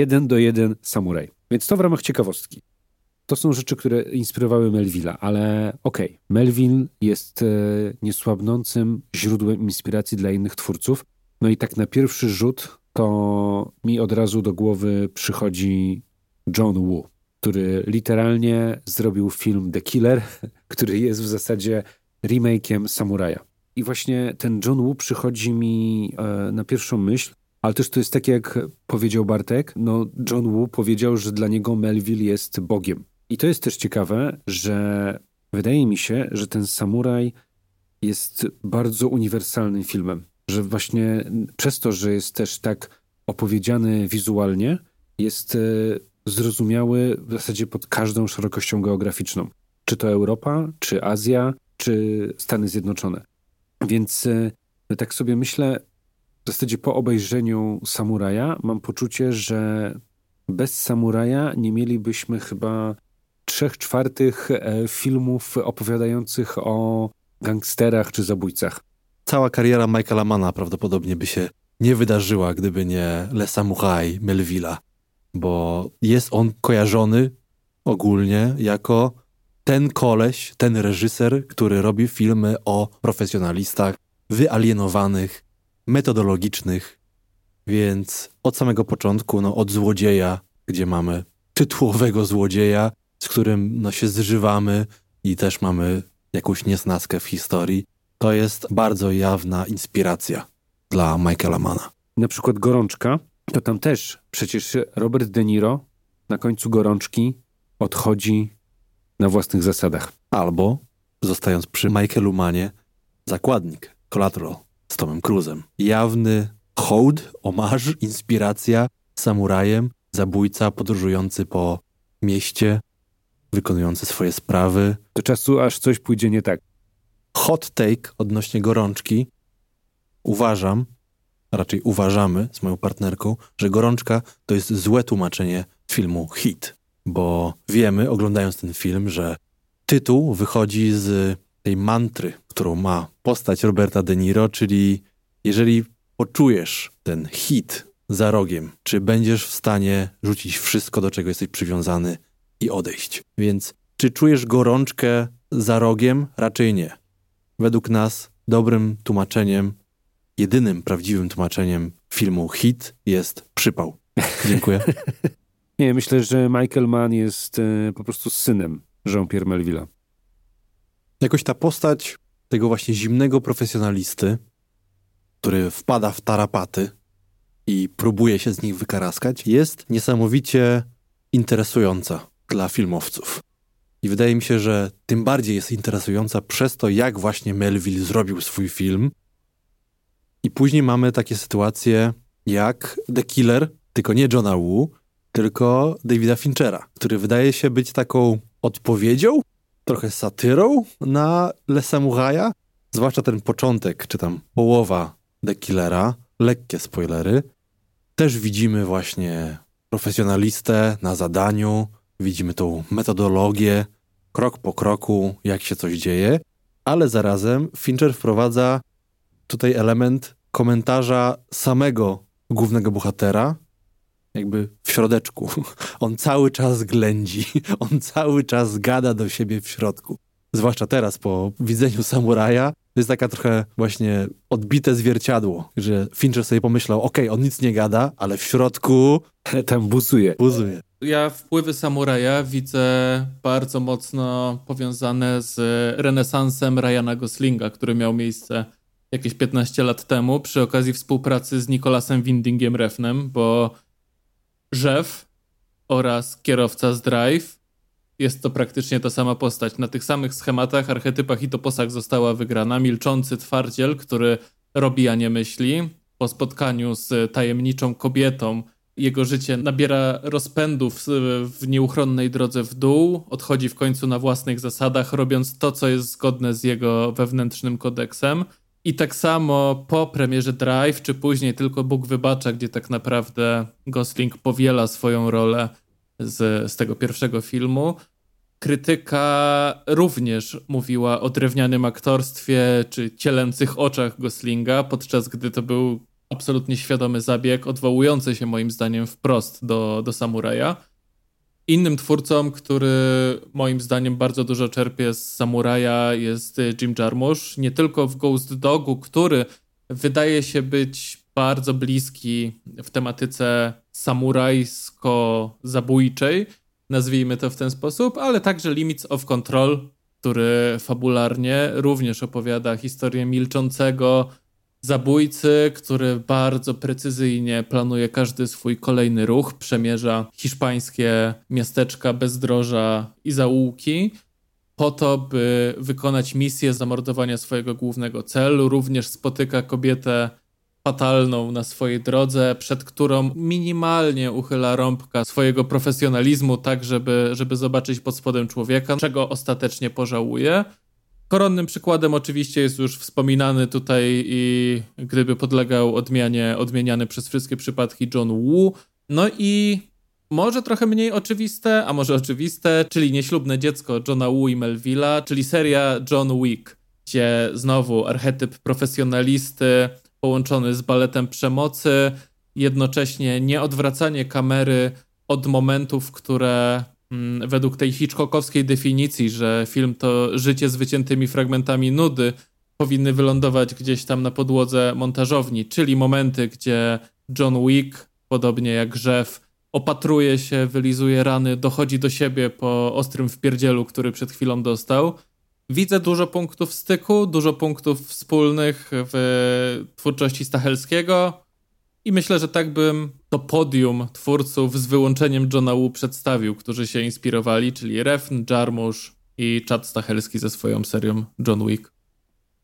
A: 1:1 samuraj. Więc to w ramach ciekawostki. To są rzeczy, które inspirowały Melville'a, ale okej, Melville jest niesłabnącym źródłem inspiracji dla innych twórców. No i tak na pierwszy rzut to mi od razu do głowy przychodzi John Woo, który literalnie zrobił film The Killer, który jest w zasadzie remake'iem Samuraja. I właśnie ten John Woo przychodzi mi na pierwszą myśl, ale też to jest tak, jak powiedział Bartek, John Woo powiedział, że dla niego Melville jest Bogiem. I to jest też ciekawe, że wydaje mi się, że ten Samuraj jest bardzo uniwersalnym filmem. Że właśnie przez to, że jest też tak opowiedziany wizualnie, jest zrozumiały w zasadzie pod każdą szerokością geograficzną. Czy to Europa, czy Azja, czy Stany Zjednoczone. Więc tak sobie myślę, w zasadzie po obejrzeniu Samuraja mam poczucie, że bez Samuraja nie mielibyśmy chyba 3/4 filmów opowiadających o gangsterach czy zabójcach.
B: Cała kariera Michaela Manna prawdopodobnie by się nie wydarzyła, gdyby nie Le Samouraï Melville'a, bo jest on kojarzony ogólnie jako ten koleś, ten reżyser, który robi filmy o profesjonalistach, wyalienowanych, metodologicznych, więc od samego początku, od złodzieja, gdzie mamy tytułowego złodzieja, z którym się zżywamy i też mamy jakąś niesnaskę w historii, to jest bardzo jawna inspiracja dla Michaela Manna.
A: Na przykład Gorączka, to tam też przecież Robert De Niro na końcu Gorączki odchodzi na własnych zasadach.
B: Albo, zostając przy Michaelu Mannie, Zakładnik, Collateral z Tomem Cruise'em. Jawny hołd, omarz, inspiracja samurajem, zabójca podróżujący po mieście, wykonujący swoje sprawy.
A: Do czasu, aż coś pójdzie nie tak.
B: Hot take odnośnie Gorączki. Uważam, a raczej uważamy z moją partnerką, że Gorączka to jest złe tłumaczenie filmu Hit. Bo wiemy, oglądając ten film, że tytuł wychodzi z tej mantry, którą ma postać Roberta De Niro, czyli jeżeli poczujesz ten hit za rogiem, czy będziesz w stanie rzucić wszystko, do czego jesteś przywiązany i odejść. Więc czy czujesz gorączkę za rogiem? Raczej nie. Według nas dobrym tłumaczeniem, jedynym prawdziwym tłumaczeniem filmu Hit jest przypał. Dziękuję.
A: Nie, myślę, że Michael Mann jest po prostu synem Jean-Pierre Melville'a.
B: Jakoś ta postać tego właśnie zimnego profesjonalisty, który wpada w tarapaty i próbuje się z nich wykaraskać, jest niesamowicie interesująca dla filmowców. I wydaje mi się, że tym bardziej jest interesująca przez to, jak właśnie Melville zrobił swój film. I później mamy takie sytuacje jak The Killer, tylko nie Johna Woo, tylko Davida Finchera, który wydaje się być taką odpowiedzią, trochę satyrą na Le Samuraja, zwłaszcza ten początek, czy tam połowa The Killera, lekkie spoilery. Też widzimy właśnie profesjonalistę na zadaniu, widzimy tą metodologię, krok po kroku, jak się coś dzieje, ale zarazem Fincher wprowadza tutaj element komentarza samego głównego bohatera, jakby w środeczku. On cały czas ględzi, on cały czas gada do siebie w środku. Zwłaszcza teraz po widzeniu Samuraja, to jest taka trochę właśnie odbite zwierciadło, że Fincher sobie pomyślał, okej, on nic nie gada, ale w środku
A: tam buzuje.
C: Ja wpływy Samuraja widzę bardzo mocno powiązane z renesansem Ryana Goslinga, który miał miejsce jakieś 15 lat temu przy okazji współpracy z Nicholasem Windingiem Refnem, bo Rzew oraz kierowca z Drive jest to praktycznie ta sama postać. Na tych samych schematach, archetypach i toposach została wygrana. Milczący twardziel, który robi, a nie myśli. Po spotkaniu z tajemniczą kobietą jego życie nabiera rozpędów w nieuchronnej drodze w dół. Odchodzi w końcu na własnych zasadach, robiąc to, co jest zgodne z jego wewnętrznym kodeksem. I tak samo po premierze Drive, czy później tylko Bóg wybacza, gdzie tak naprawdę Gosling powiela swoją rolę z tego pierwszego filmu. Krytyka również mówiła o drewnianym aktorstwie czy cielęcych oczach Goslinga, podczas gdy to był absolutnie świadomy zabieg, odwołujący się moim zdaniem wprost do Samuraja. Innym twórcą, który moim zdaniem bardzo dużo czerpie z Samuraja, jest Jim Jarmusch. Nie tylko w Ghost Dogu, który wydaje się być bardzo bliski w tematyce samurajsko-zabójczej, nazwijmy to w ten sposób, ale także Limits of Control, który fabularnie również opowiada historię milczącego zabójcy, który bardzo precyzyjnie planuje każdy swój kolejny ruch, przemierza hiszpańskie miasteczka, bezdroża i zaułki po to, by wykonać misję zamordowania swojego głównego celu. Również spotyka kobietę fatalną na swojej drodze, przed którą minimalnie uchyla rąbka swojego profesjonalizmu, tak żeby zobaczyć pod spodem człowieka, czego ostatecznie pożałuje. Koronnym przykładem oczywiście jest już wspominany tutaj i gdyby podlegał odmianie odmieniany przez wszystkie przypadki John Woo. No i może trochę mniej oczywiste, a może oczywiste, czyli Nieślubne dziecko Johna Woo i Melville'a, czyli seria John Wick, gdzie znowu archetyp profesjonalisty połączony z baletem przemocy, jednocześnie nieodwracanie kamery od momentów, które według tej hitchcockowskiej definicji, że film to życie z wyciętymi fragmentami nudy, powinny wylądować gdzieś tam na podłodze montażowni, czyli momenty, gdzie John Wick, podobnie jak Rzew, opatruje się, wylizuje rany, dochodzi do siebie po ostrym wpierdzielu, który przed chwilą dostał. Widzę dużo punktów styku, dużo punktów wspólnych w twórczości Stachelskiego i myślę, że tak bym to podium twórców z wyłączeniem Johna Woo przedstawił, którzy się inspirowali, czyli Refn, Jarmusch i Chad Stahelski ze swoją serią John Wick.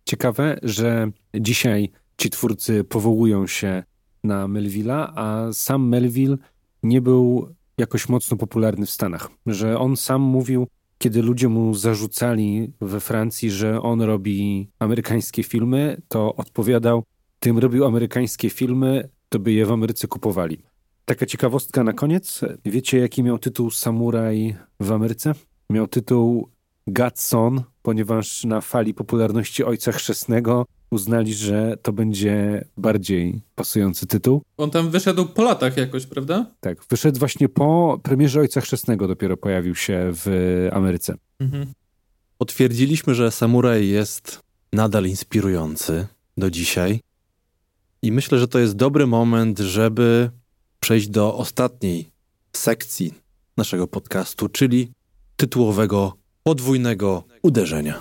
A: ciekawe, że dzisiaj ci twórcy powołują się na Melville'a, a sam Melville nie był jakoś mocno popularny w Stanach. Że on sam mówił, kiedy ludzie mu zarzucali we Francji, że on robi amerykańskie filmy, to odpowiadał, gdybym robił amerykańskie filmy, to by je w Ameryce kupowali. Taka ciekawostka na koniec. Wiecie, jaki miał tytuł Samuraj w Ameryce? Miał tytuł Godson, ponieważ na fali popularności Ojca Chrzestnego uznali, że to będzie bardziej pasujący tytuł.
C: On tam wyszedł po latach jakoś, prawda?
A: Tak, wyszedł właśnie po premierze Ojca Chrzestnego, dopiero pojawił się w Ameryce.
B: Potwierdziliśmy, że Samuraj jest nadal inspirujący do dzisiaj i myślę, że to jest dobry moment, żeby przejść do ostatniej sekcji naszego podcastu, czyli tytułowego podwójnego uderzenia.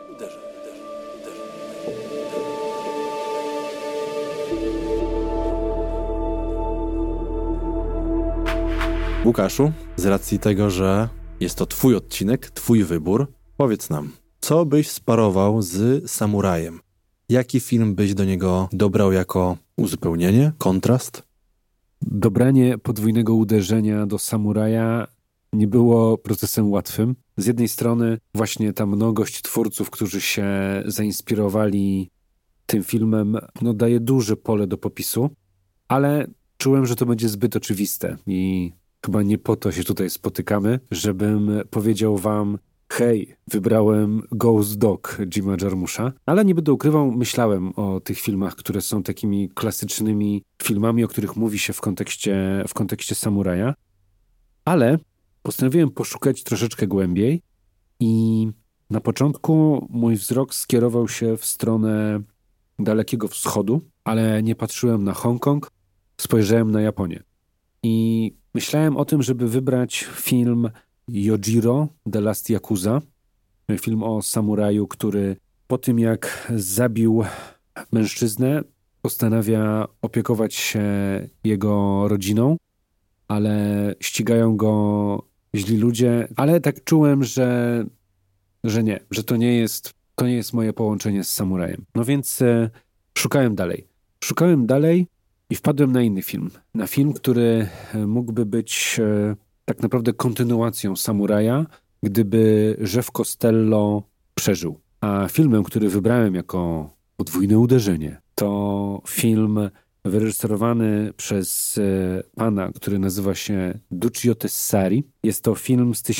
B: Łukaszu, z racji tego, że jest to twój odcinek, twój wybór, powiedz nam, co byś sparował z Samurajem? Jaki film byś do niego dobrał jako uzupełnienie, kontrast?
A: Dobranie podwójnego uderzenia do Samuraja nie było procesem łatwym. Z jednej strony właśnie ta mnogość twórców, którzy się zainspirowali tym filmem, daje duże pole do popisu, ale czułem, że to będzie zbyt oczywiste i chyba nie po to się tutaj spotykamy, żebym powiedział wam, hej, wybrałem Ghost Dog Jima Jarmusza, ale nie będę ukrywał, myślałem o tych filmach, które są takimi klasycznymi filmami, o których mówi się w kontekście Samuraja, ale postanowiłem poszukać troszeczkę głębiej i na początku mój wzrok skierował się w stronę Dalekiego Wschodu, ale nie patrzyłem na Hongkong, spojrzałem na Japonię. I myślałem o tym, żeby wybrać film Yojiro The Last Yakuza, film o samuraju, który po tym jak zabił mężczyznę, postanawia opiekować się jego rodziną, ale ścigają go źli ludzie, ale tak czułem, że nie, że to nie jest moje połączenie z samurajem. No więc szukałem dalej i wpadłem na inny film. Na film, który mógłby być tak naprawdę kontynuacją Samuraja, gdyby Jeff Costello przeżył. A filmem, który wybrałem jako podwójne uderzenie, to film wyreżyserowany przez pana, który nazywa się Duccio Tessari. Jest to film z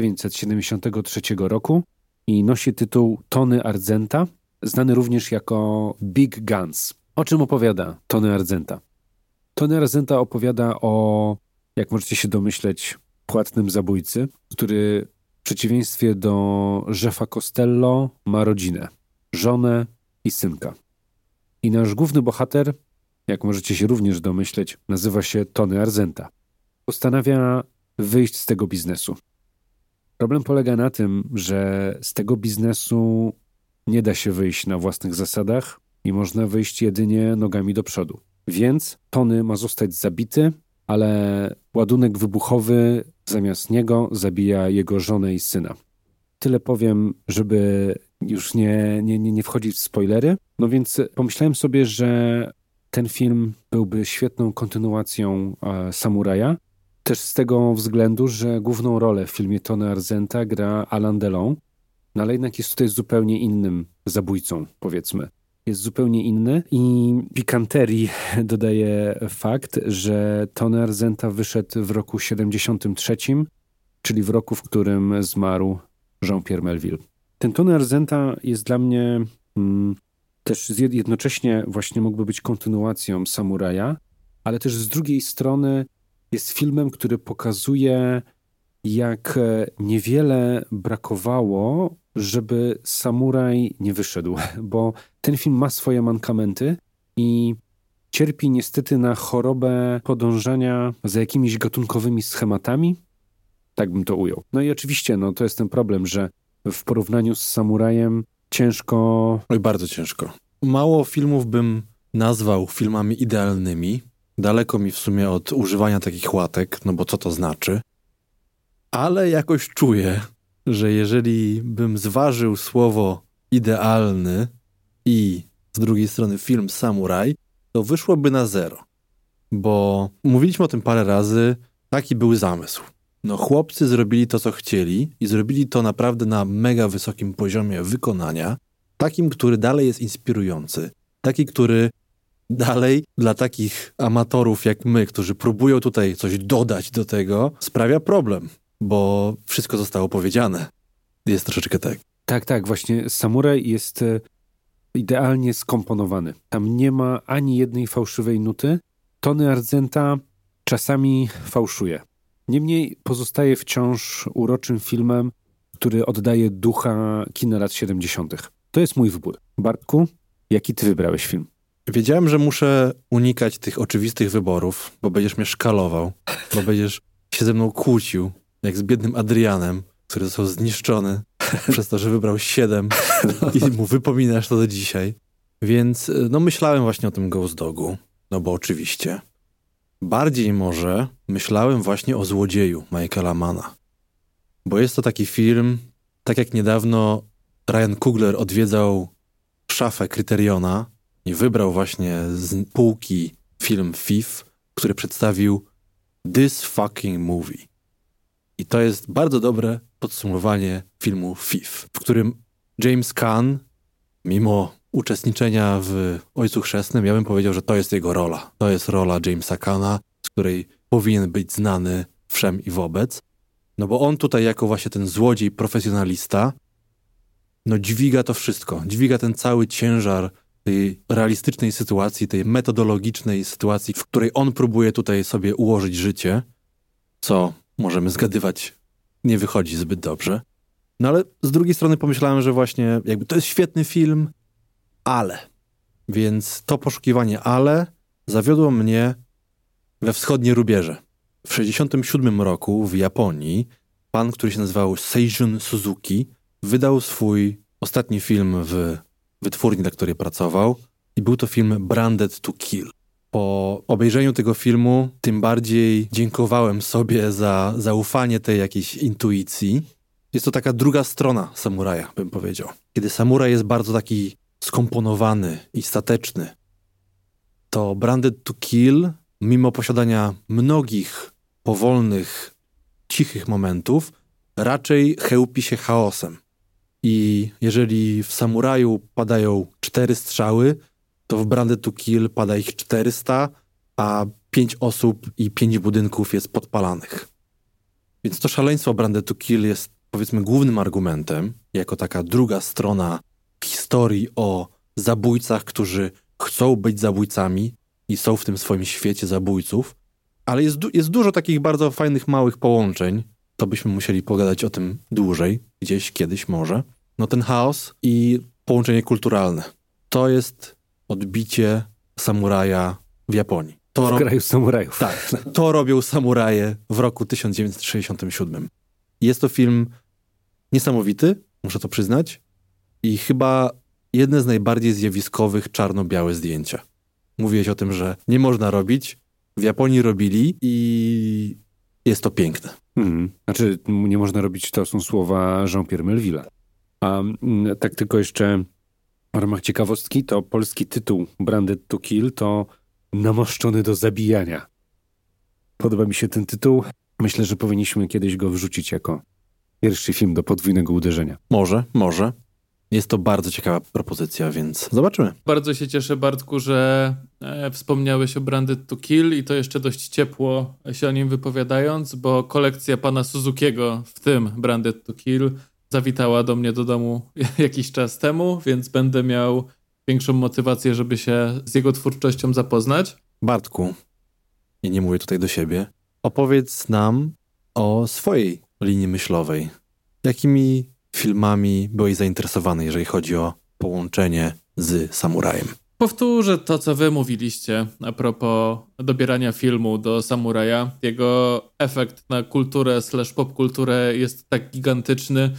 A: 1973 roku i nosi tytuł Tony Argenta, znany również jako Big Guns. O czym opowiada Tony Argenta? Tony Argenta opowiada o, jak możecie się domyśleć, płatnym zabójcy, który w przeciwieństwie do Jeffa Costello ma rodzinę, żonę i synka. I nasz główny bohater, jak możecie się również domyśleć, nazywa się Tony Argenta. Postanawia wyjść z tego biznesu. Problem polega na tym, że z tego biznesu nie da się wyjść na własnych zasadach i można wyjść jedynie nogami do przodu. Więc Tony ma zostać zabity, ale ładunek wybuchowy zamiast niego zabija jego żonę i syna. Tyle powiem, żeby już nie wchodzić w spoilery. No więc pomyślałem sobie, że ten film byłby świetną kontynuacją Samuraja. Też z tego względu, że główną rolę w filmie Tony Argenta gra Alain Delon, no ale jednak jest tutaj zupełnie innym zabójcą, powiedzmy. Jest zupełnie inny i pikanterii dodaje fakt, że Tony Argenta wyszedł w roku 73, czyli w roku, w którym zmarł Jean-Pierre Melville. Ten Tony Argenta jest dla mnie też jednocześnie właśnie mógłby być kontynuacją Samuraja, ale też z drugiej strony jest filmem, który pokazuje, jak niewiele brakowało, żeby Samuraj nie wyszedł, bo ten film ma swoje mankamenty i cierpi niestety na chorobę podążania za jakimiś gatunkowymi schematami, tak bym to ujął. No i oczywiście, to jest ten problem, że w porównaniu z Samurajem ciężko...
B: Oj, bardzo ciężko. Mało filmów bym nazwał filmami idealnymi. Daleko mi w sumie od używania takich łatek, bo co to znaczy? Ale jakoś czuję, że jeżeli bym zważył słowo idealny, i z drugiej strony film Samuraj, to wyszłoby na 0. Bo mówiliśmy o tym parę razy, taki był zamysł. No chłopcy zrobili to, co chcieli i zrobili to naprawdę na mega wysokim poziomie wykonania, takim, który dalej jest inspirujący, taki, który dalej dla takich amatorów jak my, którzy próbują tutaj coś dodać do tego, sprawia problem, bo wszystko zostało powiedziane. Jest troszeczkę tak.
A: Tak, właśnie Samuraj jest idealnie skomponowany. Tam nie ma ani jednej fałszywej nuty. Tony Argenta czasami fałszuje. Niemniej pozostaje wciąż uroczym filmem, który oddaje ducha kina lat 70. To jest mój wybór. Bartku, jaki ty wybrałeś film?
B: Wiedziałem, że muszę unikać tych oczywistych wyborów, bo będziesz mnie szkalował, bo będziesz się ze mną kłócił, jak z biednym Adrianem, który został zniszczony przez to, że wybrał 7 i mu wypominasz to do dzisiaj. Więc myślałem właśnie o tym Ghost Dogu, no bo oczywiście. Bardziej może myślałem właśnie o Złodzieju Michaela Manna. Bo jest to taki film, tak jak niedawno Ryan Coogler odwiedzał szafę Kryteriona i wybrał właśnie z półki film Thief, który przedstawił This Fucking Movie. I to jest bardzo dobre podsumowanie filmu Thief, w którym James Caan, mimo uczestniczenia w Ojcu Chrzestnym, ja bym powiedział, że to jest jego rola. To jest rola Jamesa Caana, z której powinien być znany wszem i wobec. No bo on tutaj jako właśnie ten złodziej, profesjonalista, dźwiga to wszystko. Dźwiga ten cały ciężar tej realistycznej sytuacji, tej metodologicznej sytuacji, w której on próbuje tutaj sobie ułożyć życie, co możemy zgadywać nie wychodzi zbyt dobrze. No ale z drugiej strony pomyślałem, że właśnie jakby to jest świetny film, ale. Więc to poszukiwanie ale zawiodło mnie we wschodnie rubieże. W 1967 roku w Japonii pan, który się nazywał Seijun Suzuki, wydał swój ostatni film w wytwórni, dla której pracował i był to film Branded to Kill. Po obejrzeniu tego filmu tym bardziej dziękowałem sobie za zaufanie tej jakiejś intuicji. Jest to taka druga strona samuraja, bym powiedział. Kiedy samuraj jest bardzo taki skomponowany i stateczny, to Branded to Kill, mimo posiadania mnogich powolnych, cichych momentów, raczej chełpi się chaosem. I jeżeli w Samuraju padają 4 strzały, to w Branded to Kill pada ich 400, a 5 osób i 5 budynków jest podpalanych. Więc to szaleństwo Branded to Kill jest, powiedzmy, głównym argumentem, jako taka druga strona historii o zabójcach, którzy chcą być zabójcami i są w tym swoim świecie zabójców, ale jest dużo takich bardzo fajnych, małych połączeń. To byśmy musieli pogadać o tym dłużej, gdzieś, kiedyś może. No ten chaos i połączenie kulturalne. To jest odbicie samuraja w Japonii.
A: W kraju samurajów.
B: Tak, to robią samuraje w roku 1967. Jest to film niesamowity, muszę to przyznać, i chyba jedne z najbardziej zjawiskowych czarno-białe zdjęcia. Mówiłeś o tym, że nie można robić, w Japonii robili i jest to piękne.
A: Znaczy, nie można robić, to są słowa Jean-Pierre Melville'a. A tak tylko jeszcze w ramach ciekawostki, to polski tytuł Branded to Kill to Namoszczony do zabijania. Podoba mi się ten tytuł. Myślę, że powinniśmy kiedyś go wrzucić jako pierwszy film do podwójnego uderzenia.
B: Może. Jest to bardzo ciekawa propozycja, więc zobaczymy.
C: Bardzo się cieszę, Bartku, że wspomniałeś o Branded to Kill i to jeszcze dość ciepło się o nim wypowiadając, bo kolekcja pana Suzukiego, w tym Branded to Kill, zawitała do mnie do domu jakiś czas temu, więc będę miał większą motywację, żeby się z jego twórczością zapoznać.
B: Bartku, i nie mówię tutaj do siebie, opowiedz nam o swojej linii myślowej. Jakimi filmami byłeś zainteresowany, jeżeli chodzi o połączenie z samurajem?
C: Powtórzę to, co wy mówiliście a propos dobierania filmu do samuraja. Jego efekt na kulturę / popkulturę jest tak gigantyczny,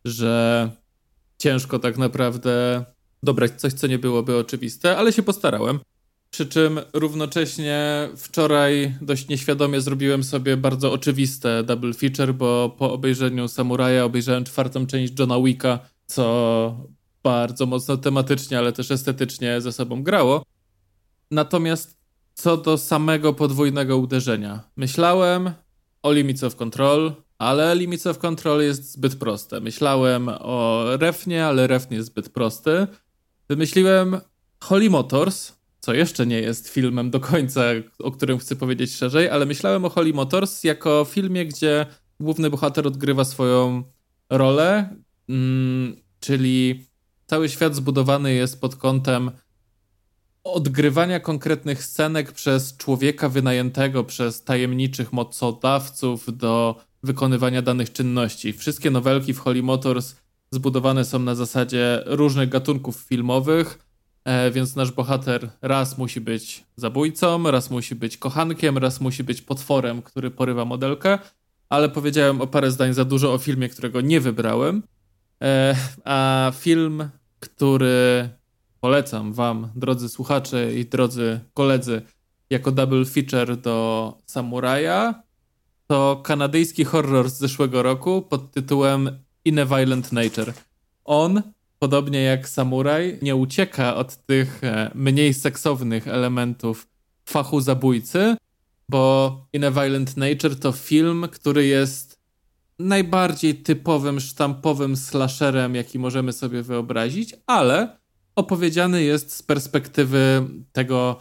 C: że ciężko tak naprawdę dobrać coś, co nie byłoby oczywiste, ale się postarałem. Przy czym równocześnie wczoraj dość nieświadomie zrobiłem sobie bardzo oczywiste double feature, bo po obejrzeniu Samuraja obejrzałem 4. część Johna Wicka, co bardzo mocno tematycznie, ale też estetycznie ze sobą grało. Natomiast co do samego podwójnego uderzenia, myślałem o Limits of Control, ale Limits of Control jest zbyt proste. Myślałem o Refnie, ale Refn jest zbyt prosty. Wymyśliłem Holy Motors, co jeszcze nie jest filmem do końca, o którym chcę powiedzieć szerzej, ale myślałem o Holy Motors jako filmie, gdzie główny bohater odgrywa swoją rolę, czyli cały świat zbudowany jest pod kątem odgrywania konkretnych scenek przez człowieka wynajętego przez tajemniczych mocodawców do wykonywania danych czynności. Wszystkie nowelki w Holy Motors zbudowane są na zasadzie różnych gatunków filmowych, więc nasz bohater raz musi być zabójcą, raz musi być kochankiem, raz musi być potworem, który porywa modelkę, ale powiedziałem o parę zdań za dużo o filmie, którego nie wybrałem, a film, który polecam wam, drodzy słuchacze i drodzy koledzy, jako double feature do Samuraja, to kanadyjski horror z zeszłego roku pod tytułem In a Violent Nature. On, podobnie jak Samuraj, nie ucieka od tych mniej seksownych elementów fachu zabójcy, bo In a Violent Nature to film, który jest najbardziej typowym, sztampowym slasherem, jaki możemy sobie wyobrazić, ale opowiedziany jest z perspektywy tego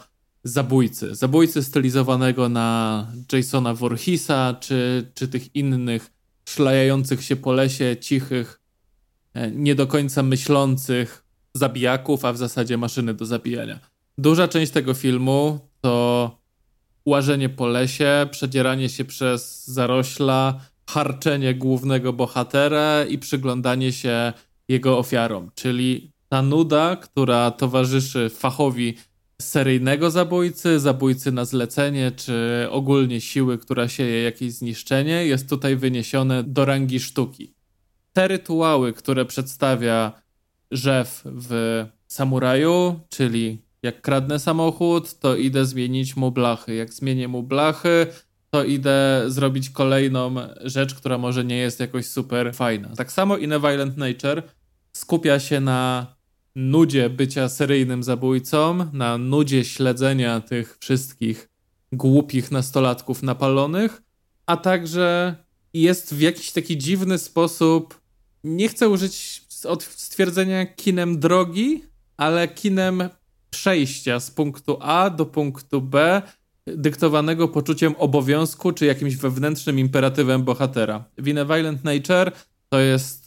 C: zabójcy stylizowanego na Jasona Voorheesa, czy tych innych szlajających się po lesie, cichych, nie do końca myślących zabijaków, a w zasadzie maszyny do zabijania. Duża część tego filmu to łażenie po lesie, przedzieranie się przez zarośla, harczenie głównego bohatera i przyglądanie się jego ofiarom, czyli ta nuda, która towarzyszy fachowi seryjnego zabójcy na zlecenie, czy ogólnie siły, która sieje jakieś zniszczenie, jest tutaj wyniesione do rangi sztuki. Te rytuały, które przedstawia Rzef w Samuraju, czyli jak kradnę samochód, to idę zmienić mu blachy. Jak zmienię mu blachy, to idę zrobić kolejną rzecz, która może nie jest jakoś super fajna. Tak samo In a Violent Nature skupia się na nudzie bycia seryjnym zabójcą, na nudzie śledzenia tych wszystkich głupich nastolatków napalonych, a także jest w jakiś taki dziwny sposób, nie chcę użyć stwierdzenia kinem drogi, ale kinem przejścia z punktu A do punktu B, dyktowanego poczuciem obowiązku czy jakimś wewnętrznym imperatywem bohatera. W In a Violent Nature to jest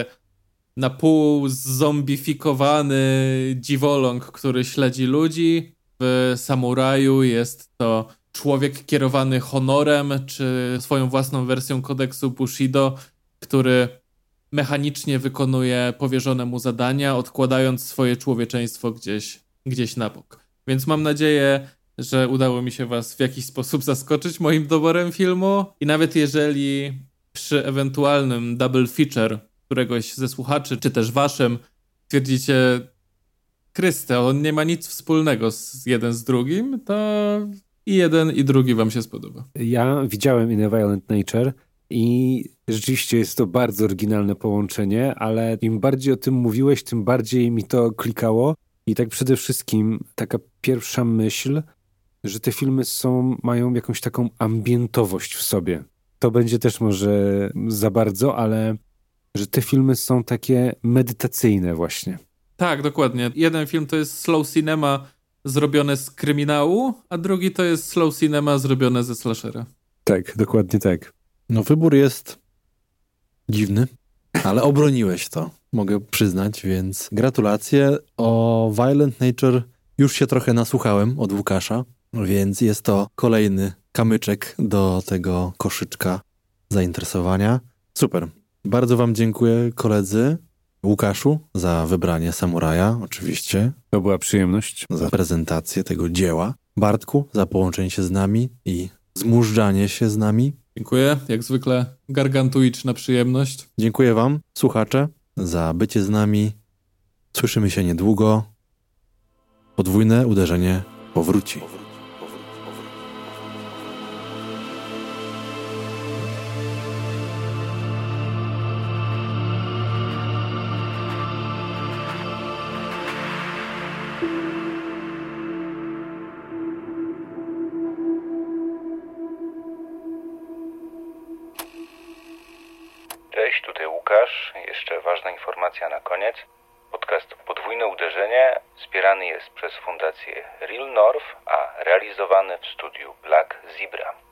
C: na pół zombifikowany dziwoląg, który śledzi ludzi. W Samuraju jest to człowiek kierowany honorem czy swoją własną wersją kodeksu Bushido, który mechanicznie wykonuje powierzone mu zadania, odkładając swoje człowieczeństwo gdzieś na bok. Więc mam nadzieję, że udało mi się was w jakiś sposób zaskoczyć moim doborem filmu i nawet jeżeli przy ewentualnym double feature któregoś ze słuchaczy, czy też waszym, twierdzicie, Chryste, on nie ma nic wspólnego jeden z drugim, to i jeden i drugi wam się spodoba.
A: Ja widziałem In a Violent Nature i rzeczywiście jest to bardzo oryginalne połączenie, ale im bardziej o tym mówiłeś, tym bardziej mi to klikało. I tak przede wszystkim taka pierwsza myśl, że te filmy mają jakąś taką ambientowość w sobie. To będzie też może za bardzo, ale że te filmy są takie medytacyjne właśnie.
C: Tak, dokładnie. Jeden film to jest slow cinema zrobione z kryminału, a drugi to jest slow cinema zrobione ze slashera.
A: Tak, dokładnie tak.
B: No wybór jest dziwny, ale obroniłeś to, mogę przyznać, więc gratulacje. O Violent Nature już się trochę nasłuchałem od Łukasza, więc jest to kolejny kamyczek do tego koszyczka zainteresowania. Super. Bardzo wam dziękuję, koledzy. Łukaszu, za wybranie Samuraja, oczywiście.
A: To była przyjemność.
B: Za prezentację tego dzieła. Bartku, za połączenie się z nami i zmużdżanie się z nami.
C: Dziękuję, jak zwykle gargantuiczna przyjemność.
B: Dziękuję wam, słuchacze, za bycie z nami. Słyszymy się niedługo. Podwójne uderzenie powróci.
E: tutaj Łukasz. Jeszcze ważna informacja na koniec. Podcast Podwójne Uderzenie wspierany jest przez Fundację Real North, a realizowany w studiu Black Zebra.